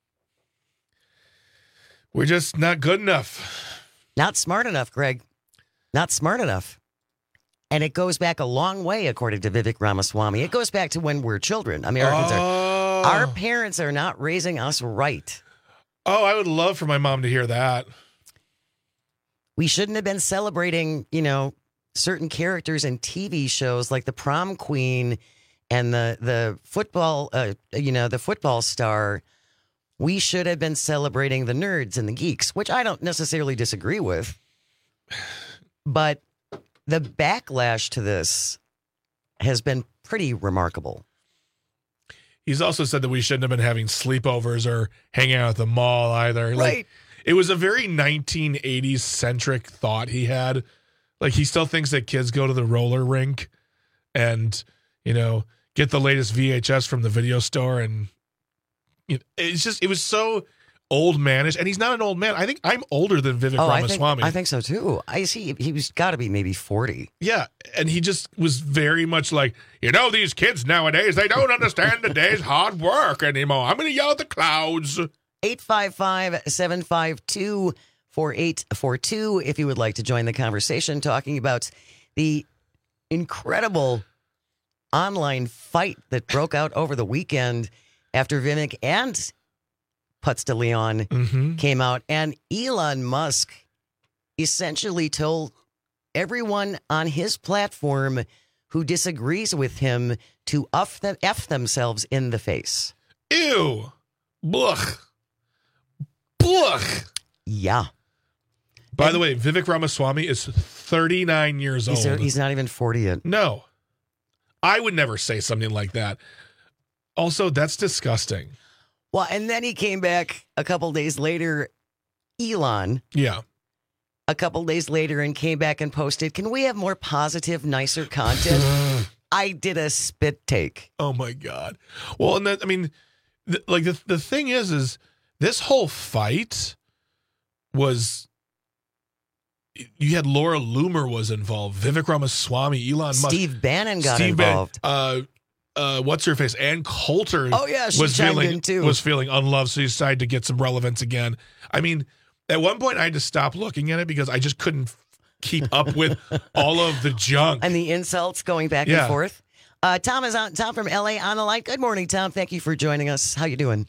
We're just not good enough. Not smart enough, Greg. Not smart enough. And it goes back a long way, according to Vivek Ramaswamy. It goes back to when we're children. Americans oh. are. Our parents are not raising us right. Oh, I would love for my mom to hear that. We shouldn't have been celebrating, you know, certain characters in T V shows like the prom queen and the the football, uh, you know, the football star. We should have been celebrating the nerds and the geeks, which I don't necessarily disagree with. But the backlash to this has been pretty remarkable. He's also said that we shouldn't have been having sleepovers or hanging out at the mall either. Right. Like, it was a very nineteen eighties centric thought he had. Like, he still thinks that kids go to the roller rink and, you know, get the latest V H S from the video store. And you know, it's just, it was so old manish. And he's not an old man. I think I'm older than Vivek oh, Ramaswamy. I think, I think so too. I see. He was got to be maybe forty. Yeah. And he just was very much like, you know, these kids nowadays, they don't understand the day's hard work anymore. I'm going to yell at the clouds. eight five five, seven five two, four eight four two if you would like to join the conversation talking about the incredible online fight that broke out over the weekend after Vivek and Putz de Leon mm-hmm. came out. And Elon Musk essentially told everyone on his platform who disagrees with him to F, them, F themselves in the face. Ew. Blech. Blech. Yeah. By and, the way, Vivek Ramaswamy is thirty-nine years he's, old. He's not even forty yet. No. I would never say something like that. Also, that's disgusting. Well, and then he came back a couple days later, Elon. Yeah. A couple days later and came back and posted, can we have more positive, nicer content? I did a spit take. Oh, my God. Well, and that, I mean, th- like the, the thing is, is this whole fight was... You had Laura Loomer was involved, Vivek Ramaswamy, Elon Musk, Steve Bannon got Steve involved. Ban- uh, uh, what's her face? Ann Coulter. Oh yeah, she was chimed feeling in too. was feeling unloved, so he decided to get some relevance again. I mean, at one point I had to stop looking at it because I just couldn't keep up with all of the junk and the insults going back yeah. and forth. Uh, Tom is on. Tom from L A on the line. Good morning, Tom. Thank you for joining us. How you doing?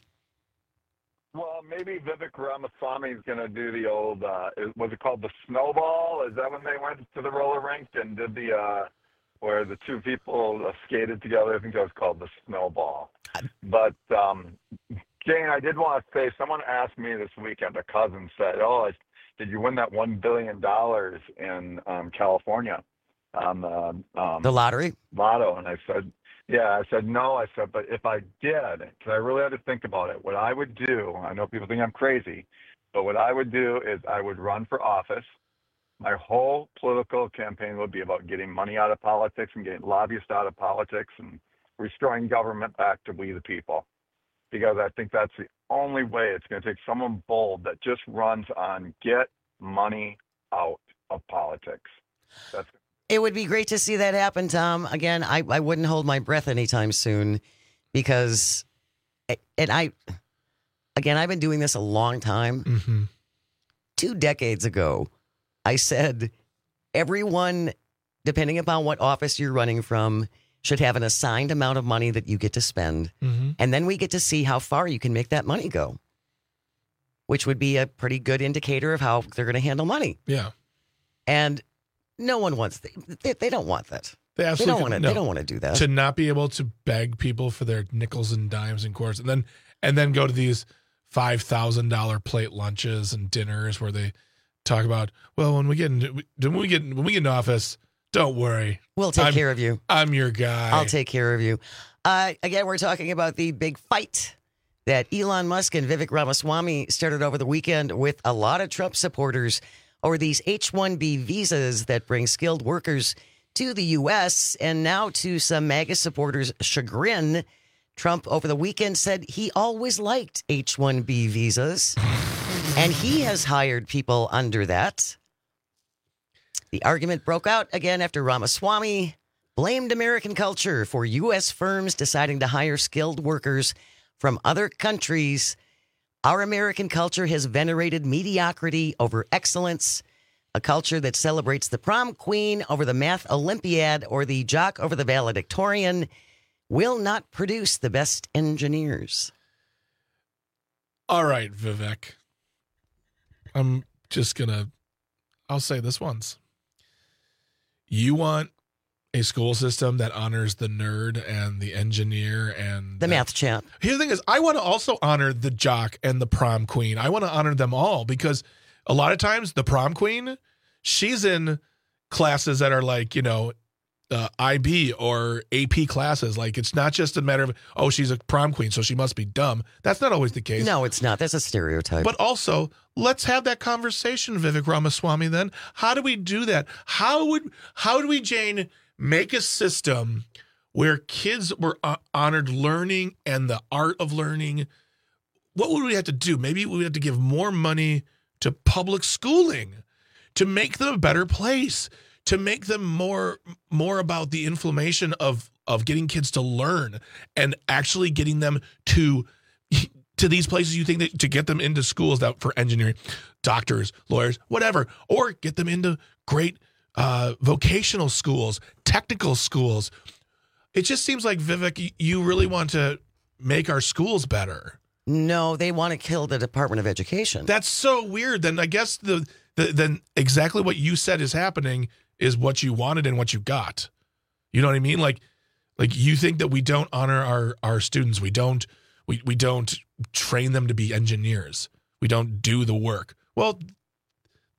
Well, maybe Vivek Ramaswamy is going to do the old, uh, was it called the snowball? Is that when they went to the roller rink and did the, uh, where the two people uh, skated together? I think that was called the snowball. But, um, Jane, I did want to say, someone asked me this weekend, a cousin said, oh, I, did you win that one billion dollars in um, California on the, um, the lottery? Lotto. And I said, yeah, I said, no. I said, but if I did, because I really had to think about it, what I would do, I know people think I'm crazy, but what I would do is I would run for office. My whole political campaign would be about getting money out of politics and getting lobbyists out of politics and restoring government back to we the people. Because I think that's the only way it's going to take someone bold that just runs on get money out of politics. That's It would be great to see that happen, Tom. Again, I, I wouldn't hold my breath anytime soon because, and I, again, I've been doing this a long time. Mm-hmm. Two decades ago, I said everyone, depending upon what office you're running from, should have an assigned amount of money that you get to spend. Mm-hmm. And then we get to see how far you can make that money go, which would be a pretty good indicator of how they're going to handle money. Yeah. And no one wants they, they don't want that. They absolutely don't want to. no. They don't want to do that. To not be able to beg people for their nickels and dimes and quarters, and then and then go to these five thousand dollar plate lunches and dinners where they talk about, well, when we get in, when we get when we get in office, don't worry, we'll take I'm, care of you. I'm your guy. I'll take care of you. Uh, again, we're talking about the big fight that Elon Musk and Vivek Ramaswamy started over the weekend with a lot of Trump supporters over these H one B visas that bring skilled workers to the U S. And now, to some MAGA supporters' chagrin, Trump over the weekend said he always liked H one B visas, and he has hired people under that. The argument broke out again after Ramaswamy blamed American culture for U S firms deciding to hire skilled workers from other countries. Our American culture has venerated mediocrity over excellence, a culture that celebrates the prom queen over the math Olympiad or the jock over the valedictorian will not produce the best engineers. All right, Vivek. I'm just going to, I'll say this once. You want a school system that honors the nerd and the engineer and the, the math champ. Here's the thing is, I want to also honor the jock and the prom queen. I want to honor them all because a lot of times the prom queen, she's in classes that are like, you know, uh, I B or A P classes. Like, it's not just a matter of, oh, she's a prom queen, so she must be dumb. That's not always the case. No, it's not. That's a stereotype. But also, let's have that conversation, Vivek Ramaswamy, then. How do we do that? How would, how do we, Jane, make a system where kids were uh, honored learning and the art of learning? What would we have to do? Maybe we would have to give more money to public schooling to make them a better place, to make them more more about the inflammation of of getting kids to learn and actually getting them to to these places you think that to get them into schools that for engineering, doctors, lawyers, whatever, or get them into great uh, vocational schools, technical schools. It just seems like, Vivek, you really want to make our schools better. No, they want to kill the Department of Education. That's so weird. Then I guess the, the then exactly what you said is happening is what you wanted and what you got. You know what I mean? Like, like you think that we don't honor our, our students. We don't we, we don't train them to be engineers. We don't do the work. Well,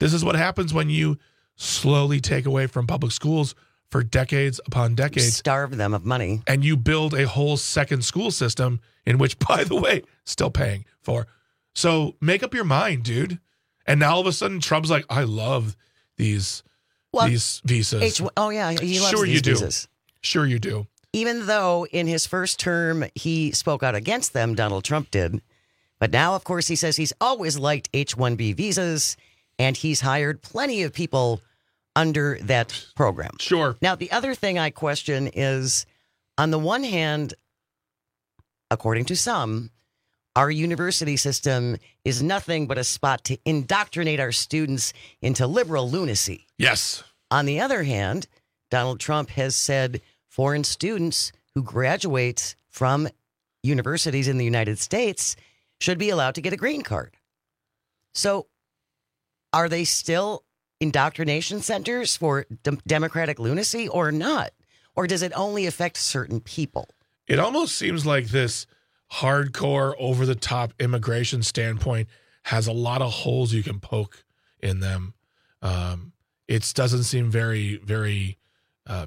This is what happens when you slowly take away from public schools for decades upon decades. Starve them of money. And you build a whole second school system in which, by the way, still paying for. So make up your mind, dude. And now all of a sudden Trump's like, I love these, well, these visas. H- oh, yeah. He loves sure these you do. visas. Sure you do. Even though in his first term he spoke out against them, Donald Trump did. But now, of course, he says he's always liked H one B visas, and he's hired plenty of people under that program. Sure. Now, the other thing I question is, on the one hand, according to some, our university system is nothing but a spot to indoctrinate our students into liberal lunacy. Yes. On the other hand, Donald Trump has said foreign students who graduate from universities in the United States should be allowed to get a green card. So are they still indoctrination centers for de- democratic lunacy or not? Or does it only affect certain people? It almost seems like this hardcore, over-the-top immigration standpoint has a lot of holes you can poke in them. Um, it doesn't seem very, very uh,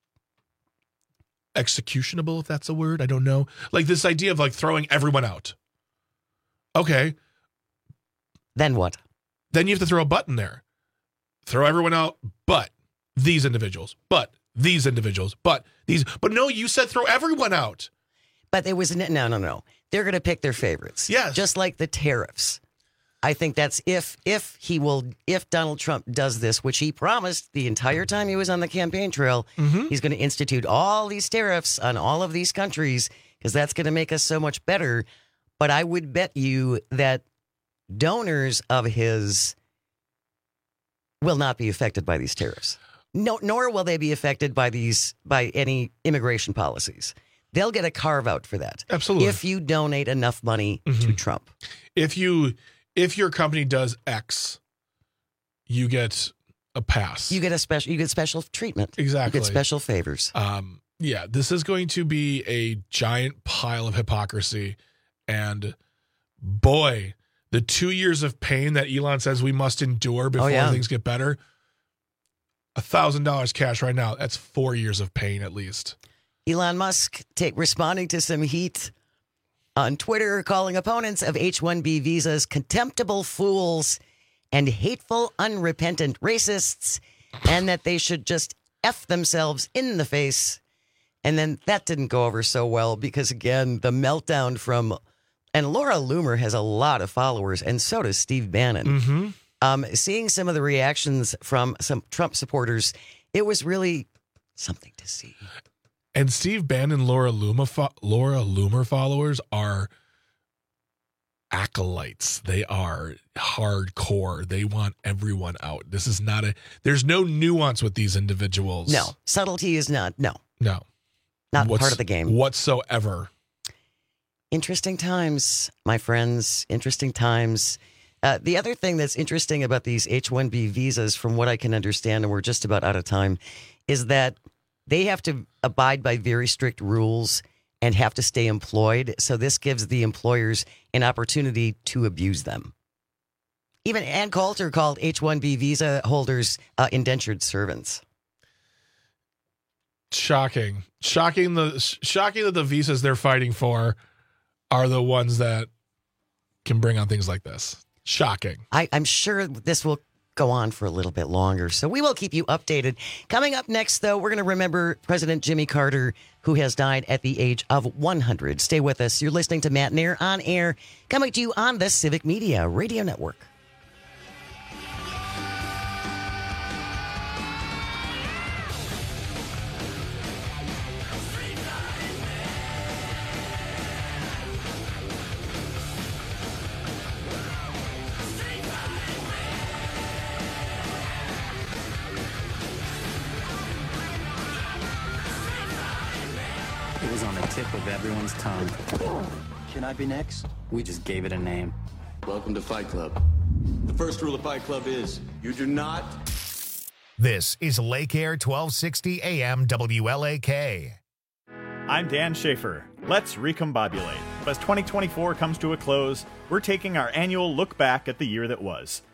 executionable, if that's a word. I don't know. Like this idea of like throwing everyone out. Okay. Then what? Then you have to throw a button there. Throw everyone out, but these individuals, but these individuals, but these. But no, you said throw everyone out. But there was no, no, no, no. They're going to pick their favorites. Yes. Just like the tariffs. I think that's if if he will, if Donald Trump does this, which he promised the entire time he was on the campaign trail, mm-hmm. he's going to institute all these tariffs on all of these countries because that's going to make us so much better. But I would bet you that donors of his will not be affected by these tariffs. No, nor will they be affected by these by any immigration policies. They'll get a carve out for that. Absolutely. If you donate enough money mm-hmm. to Trump. If you if your company does X, you get a pass. You get a special you get special treatment. Exactly. You get special favors. Um yeah, this is going to be a giant pile of hypocrisy. And boy, the two years of pain that Elon says we must endure before oh, yeah. things get better, a thousand dollars cash right now, that's four years of pain at least. Elon Musk take responding to some heat on Twitter, calling opponents of H one B visas contemptible fools and hateful, unrepentant racists, and that they should just F themselves in the face. And then that didn't go over so well because, again, the meltdown from... And Laura Loomer has a lot of followers, and so does Steve Bannon. Mm-hmm. Um, seeing some of the reactions from some Trump supporters, it was really something to see. And Steve Bannon, Laura Loomer, fo- Laura Loomer followers are acolytes. They are hardcore. They want everyone out. This is not a. There's no nuance with these individuals. No, subtlety is not. No, no, not What's, part of the game whatsoever. Interesting times, my friends. Interesting times. Uh, the other thing that's interesting about these H one B visas, from what I can understand, and we're just about out of time, is that they have to abide by very strict rules and have to stay employed. So this gives the employers an opportunity to abuse them. Even Ann Coulter called H one B visa holders uh, indentured servants. Shocking. Shocking the shocking that the visas they're fighting for are the ones that can bring on things like this. Shocking. I, I'm sure this will go on for a little bit longer, so we will keep you updated. Coming up next, though, we're going to remember President Jimmy Carter, who has died at the age of one hundred. Stay with us. You're listening to Matt Nair on Air, coming to you on the Civic Media Radio Network. It was on the tip of everyone's tongue. Can I be next? We just gave it a name. Welcome to Fight Club. The first rule of Fight Club is you do not. This is Lake Air twelve sixty A M W L A K. I'm Dan Schaefer. Let's recombobulate. As twenty twenty-four comes to a close, we're taking our annual look back at the year that was.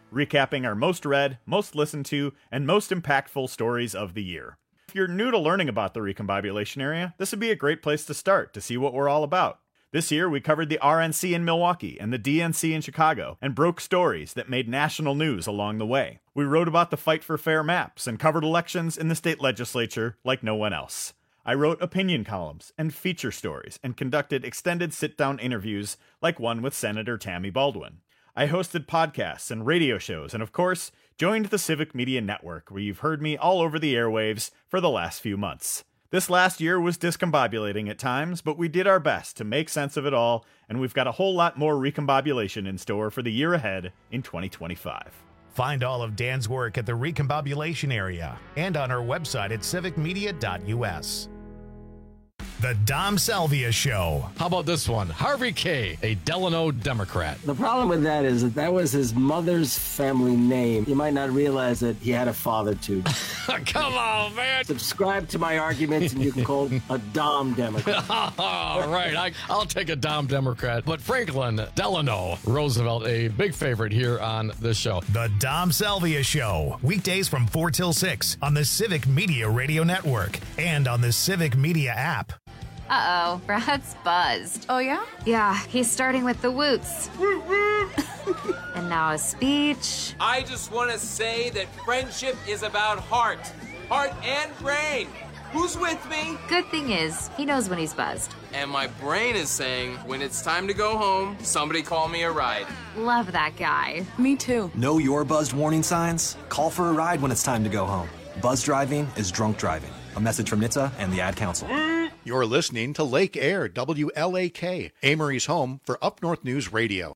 recapping our most read, most listened to, and most impactful stories of the year. If you're new to learning about the Recombobulation area, this would be a great place to start to see what we're all about. This year, we covered the R N C in Milwaukee and the D N C in Chicago, and broke stories that made national news along the way. We wrote about the fight for fair maps and covered elections in the state legislature like no one else. I wrote opinion columns and feature stories and conducted extended sit-down interviews like one with Senator Tammy Baldwin. I hosted podcasts and radio shows and, of course, joined the Civic Media Network, where you've heard me all over the airwaves for the last few months. This last year was discombobulating at times, but we did our best to make sense of it all, and we've got a whole lot more recombobulation in store for the year ahead in twenty twenty-five. Find all of Dan's work at the Recombobulation area and on our website at civic media dot u s. The Dom Salvia Show. How about this one? Harvey K., a Delano Democrat. The problem with that is that that was his mother's family name. You might not realize that he had a father, too. Come on, man. Subscribe to my arguments and you can call him a Dom Democrat. All right, I, I'll take a Dom Democrat. But Franklin Delano Roosevelt, a big favorite here on the show. The Dom Salvia Show. Weekdays from four till six on the Civic Media Radio Network and on the Civic Media app. Uh-oh, Brad's buzzed. Oh, yeah? Yeah, he's starting with the woots. And now a speech. I just want to say that friendship is about heart. Heart and brain. Who's with me? Good thing is, he knows when he's buzzed. And my brain is saying, when it's time to go home, somebody call me a ride. Love that guy. Me too. Know your buzzed warning signs? Call for a ride when it's time to go home. Buzz driving is drunk driving. A message from N H T S A and the Ad Council. You're listening to Lake Air, W L A K, Amory's home for Up North News Radio.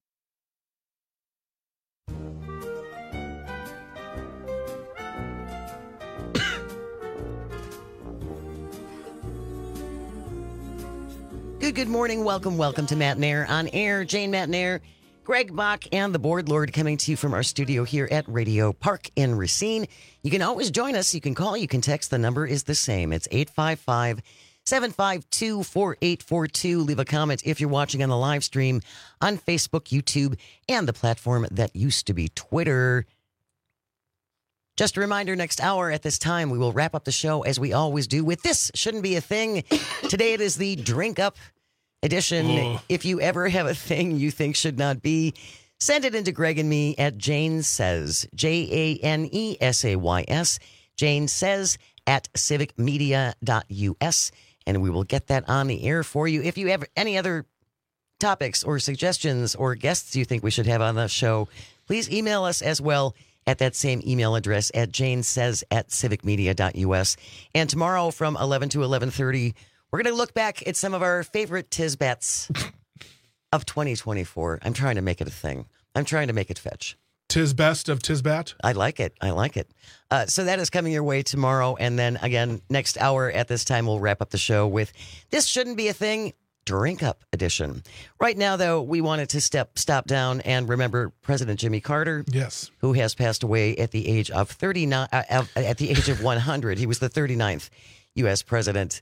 Good, good morning. Welcome, welcome to Matt Nair on Air. Jane Matt Nair, Greg Bach, and the Board Lord coming to you from our studio here at Radio Park in Racine. You can always join us. You can call, you can text. The number is the same. It's eight five five, seven five two, four eight four two. Leave a comment if you're watching on the live stream on Facebook, YouTube, and the platform that used to be Twitter. Just a reminder, next hour at this time, we will wrap up the show as we always do with This Shouldn't Be a Thing. Today it is the Drink Up edition. Oh. If you ever have a thing you think should not be, send it into Greg and me at Jane Says, J A N E S A Y S, Jane Says at civic media dot u s, and we will get that on the air for you. If you have any other topics or suggestions or guests you think we should have on the show, please email us as well at that same email address at janesays at civic media dot u s. And tomorrow from eleven to eleven thirty, we're going to look back at some of our favorite Tisbats of twenty twenty-four. I'm trying to make it a thing. I'm trying to make it fetch. Tisbest of Tisbat? I like it. I like it. Uh, so that is coming your way tomorrow. And then again, next hour at this time, we'll wrap up the show with This Shouldn't Be a Thing, Drink Up edition. Right now, though, we wanted to step stop down and remember President Jimmy Carter. Yes. Who has passed away at the age of thirty-nine, uh, at the age of one hundred. He was the thirty-ninth U S president.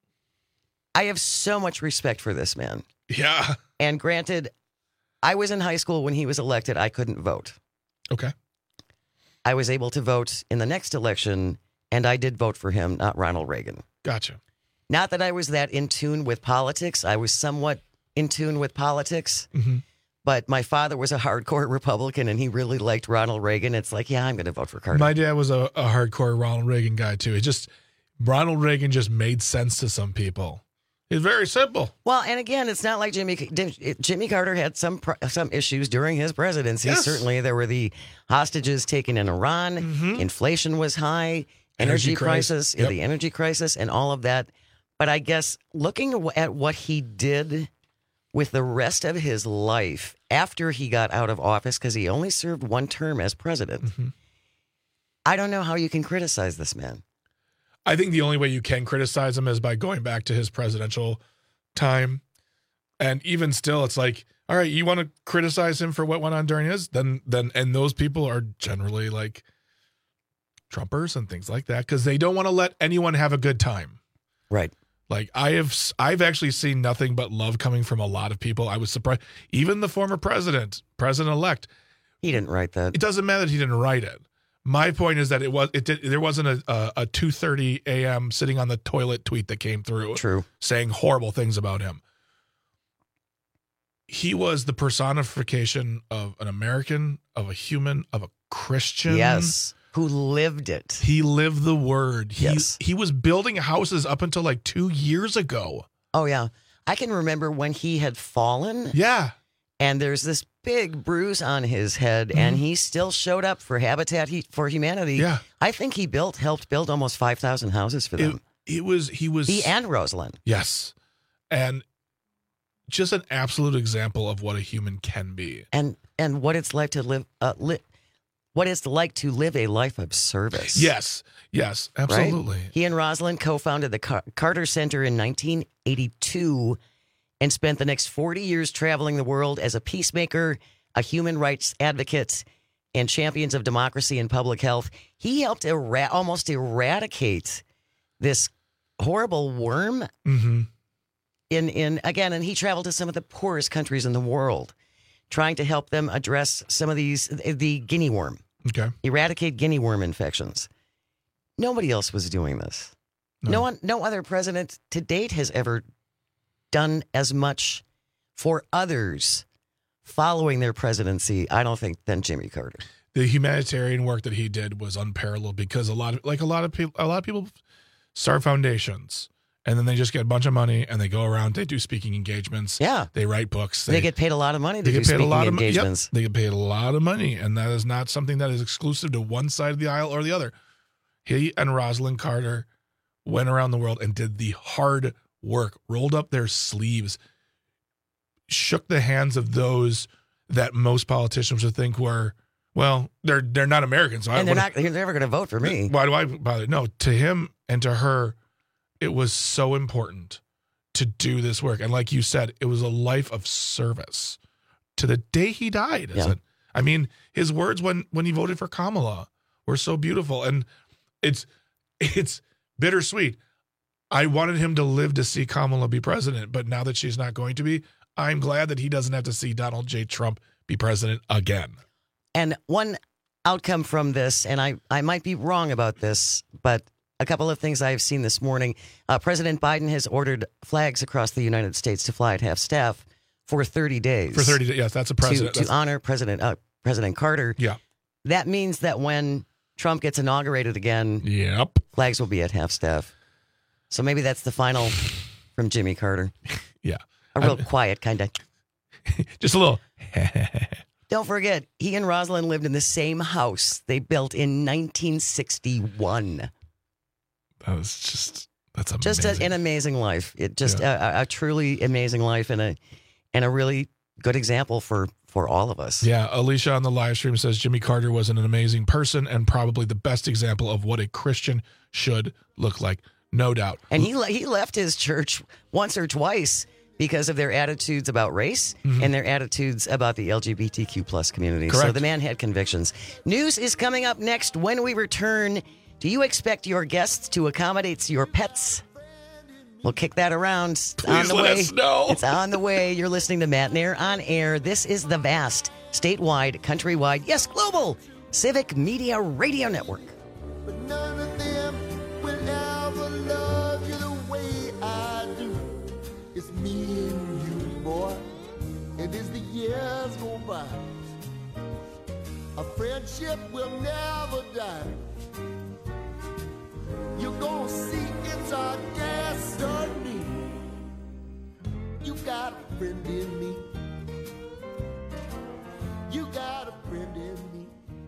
I have so much respect for this man. Yeah. And granted, I was in high school when he was elected. I couldn't vote. Okay. I was able to vote in the next election, and I did vote for him, not Ronald Reagan. Gotcha. Not that I was that in tune with politics. I was somewhat in tune with politics. Mm-hmm. But my father was a hardcore Republican, and he really liked Ronald Reagan. It's like, yeah, I'm going to vote for Carter. My dad was a, a hardcore Ronald Reagan guy, too. It just, Ronald Reagan just made sense to some people. It's very simple. Well, and again, it's not like Jimmy Jimmy Carter had some some issues during his presidency. Yes. Certainly, there were the hostages taken in Iran. Mm-hmm. Inflation was high. Energy, energy crisis, yep. The energy crisis, and all of that. But I guess looking at what he did with the rest of his life after he got out of office, because he only served one term as president, mm-hmm. I don't know how you can criticize this man. I think the only way you can criticize him is by going back to his presidential time. And even still, it's like, all right, you want to criticize him for what went on during his, then, then, and those people are generally like Trumpers and things like that, because they don't want to let anyone have a good time. Right. Like I have, I've actually seen nothing but love coming from a lot of people. I was surprised. Even the former president, president-elect, He didn't write that. It doesn't matter that he didn't write it. My point is that it was it did there wasn't a a, a two thirty a.m. sitting on the toilet tweet that came through. True. Saying horrible things about him. He was the personification of an American, of a human, of a Christian. Yes. Who lived it. He lived the word. He, Yes. He was building houses up until like two years ago. Oh, yeah. I can remember when he had fallen. Yeah. And there's this big bruise on his head, mm-hmm. and he still showed up for Habitat for Humanity. Yeah. I think he built, helped build almost five thousand houses for them. It, it was, he was. He and Rosalind. Yes. And just an absolute example of what a human can be. And and what it's like to live, uh, li- what it's like to live a life of service. Yes. Yes, absolutely. Right? He and Rosalind co-founded the Car- Carter Center in nineteen eighty-two and spent the next forty years traveling the world as a peacemaker, a human rights advocate, and champions of democracy and public health. He helped era- almost eradicate this horrible worm. Mm-hmm. In, in again, and he traveled to some of the poorest countries in the world, trying to help them address some of these, the guinea worm. Okay. Eradicate guinea worm infections. Nobody else was doing this. No. no one, no other president to date has ever done as much for others following their presidency, I don't think, than Jimmy Carter. The humanitarian work that he did was unparalleled because a lot of, like a lot of people, a lot of people start foundations. And then they just get a bunch of money and they go around. They do speaking engagements. Yeah. They write books. They, they get paid a lot of money to they do get paid speaking a lot of engagements. Yep, they get paid a lot of money. And that is not something that is exclusive to one side of the aisle or the other. He and Rosalind Carter went around the world and did the hard work, rolled up their sleeves, shook the hands of those that most politicians would think were, well, they're they're not Americans. So and I, they're not. They're never going to vote for me. Why do I bother? No, to him and to her, it was so important to do this work. And like you said, it was a life of service to the day he died. Yeah. It? I mean, his words when, when he voted for Kamala were so beautiful. And it's it's bittersweet. I wanted him to live to see Kamala be president, but now that she's not going to be, I'm glad that he doesn't have to see Donald J. Trump be president again. And one outcome from this, and I, I might be wrong about this, but a couple of things I've seen this morning. Uh, President Biden has ordered flags across the United States to fly at half staff for thirty days. For thirty days, yes, that's a president. To, to honor President uh, President Carter. Yeah. That means that when Trump gets inaugurated again, yep, flags will be at half staff. So maybe that's the final from Jimmy Carter. Yeah. A real I'm, quiet kind of. Just a little. Don't forget, he and Rosalind lived in the same house they built in nineteen sixty-one. That was just, that's amazing. Just a, an amazing life. It just yeah. a, a truly amazing life and a and a really good example for, for all of us. Yeah, Alicia on the live stream says Jimmy Carter was an amazing person and probably the best example of what a Christian should look like. No doubt. And he he left his church once or twice because of their attitudes about race mm-hmm. and their attitudes about the L G B T Q plus community. Correct. So the man had convictions. News is coming up next when we return. Do you expect your guests to accommodate your pets? We'll kick that around. It's Please on the let way. us know. It's on the way. You're listening to Matt Nair on air. This is the vast, statewide, countrywide, yes, global Civic Media Radio Network. But none of them will ever love you the way I do. It's me and you, boy. And as the years go by, a friendship will never die. You're gonna see it's our destiny. You got a friend in me. You got a friend in me.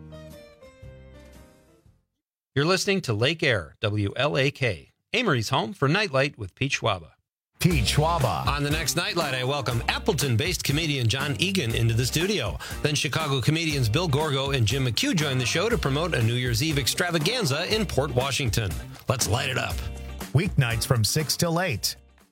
You're listening to Lake Air, W L A K, Amory's home for Nightlight with Pete Schwaba. Pete Schwaba. On the next Nightlight, I welcome Appleton-based comedian John Egan into the studio. Then Chicago comedians Bill Gorgo and Jim McHugh join the show to promote a New Year's Eve extravaganza in Port Washington. Let's light it up. Weeknights from six till eight.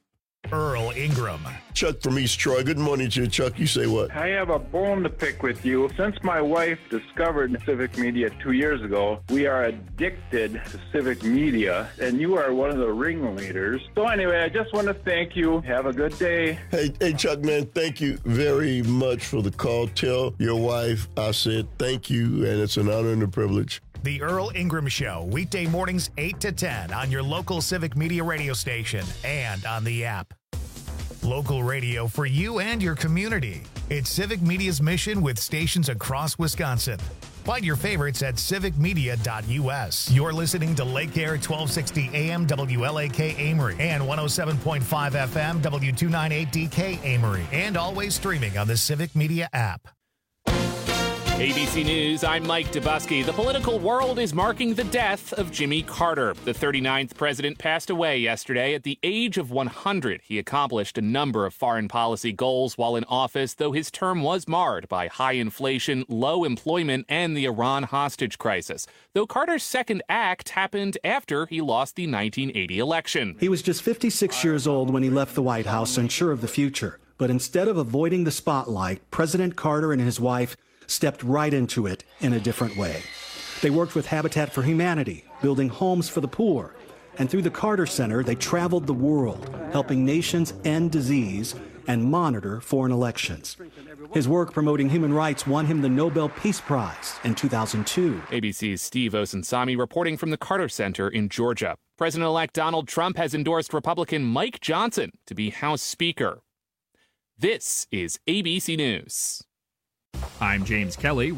Earl Ingram. Chuck from East Troy. Good morning to you, Chuck. You say what? I have a bone to pick with you. Since my wife discovered civic media two years ago, we are addicted to civic media, and you are one of the ringleaders. So anyway, I just want to thank you. Have a good day. Hey, hey, Chuck, man, thank you very much for the call. Tell your wife I said thank you, and it's an honor and a privilege. The Earl Ingram Show, weekday mornings eight to ten on your local Civic Media radio station and on the app. Local radio for you and your community. It's Civic Media's mission with stations across Wisconsin. Find your favorites at civic media dot u s. You're listening to Lake Air twelve sixty A M W L A K Amory and one oh seven point five F M W two ninety-eight D K Amory, and always streaming on the Civic Media app. A B C News, I'm Mike Dubusky. The political world is marking the death of Jimmy Carter. The thirty-ninth president passed away yesterday at the age of one hundred. He accomplished a number of foreign policy goals while in office, though his term was marred by high inflation, low employment, and the Iran hostage crisis. Though Carter's second act happened after he lost the nineteen eighty election. He was just fifty-six years old when he left the White House, unsure of the future. But instead of avoiding the spotlight, President Carter and his wife stepped right into it in a different way. They worked with Habitat for Humanity, building homes for the poor. And through the Carter Center, they traveled the world, helping nations end disease and monitor foreign elections. His work promoting human rights won him the Nobel Peace Prize in two thousand two. A B C's Steve Osunsami reporting from the Carter Center in Georgia. President-elect Donald Trump has endorsed Republican Mike Johnson to be House Speaker. This is A B C News. I'm James Kelly.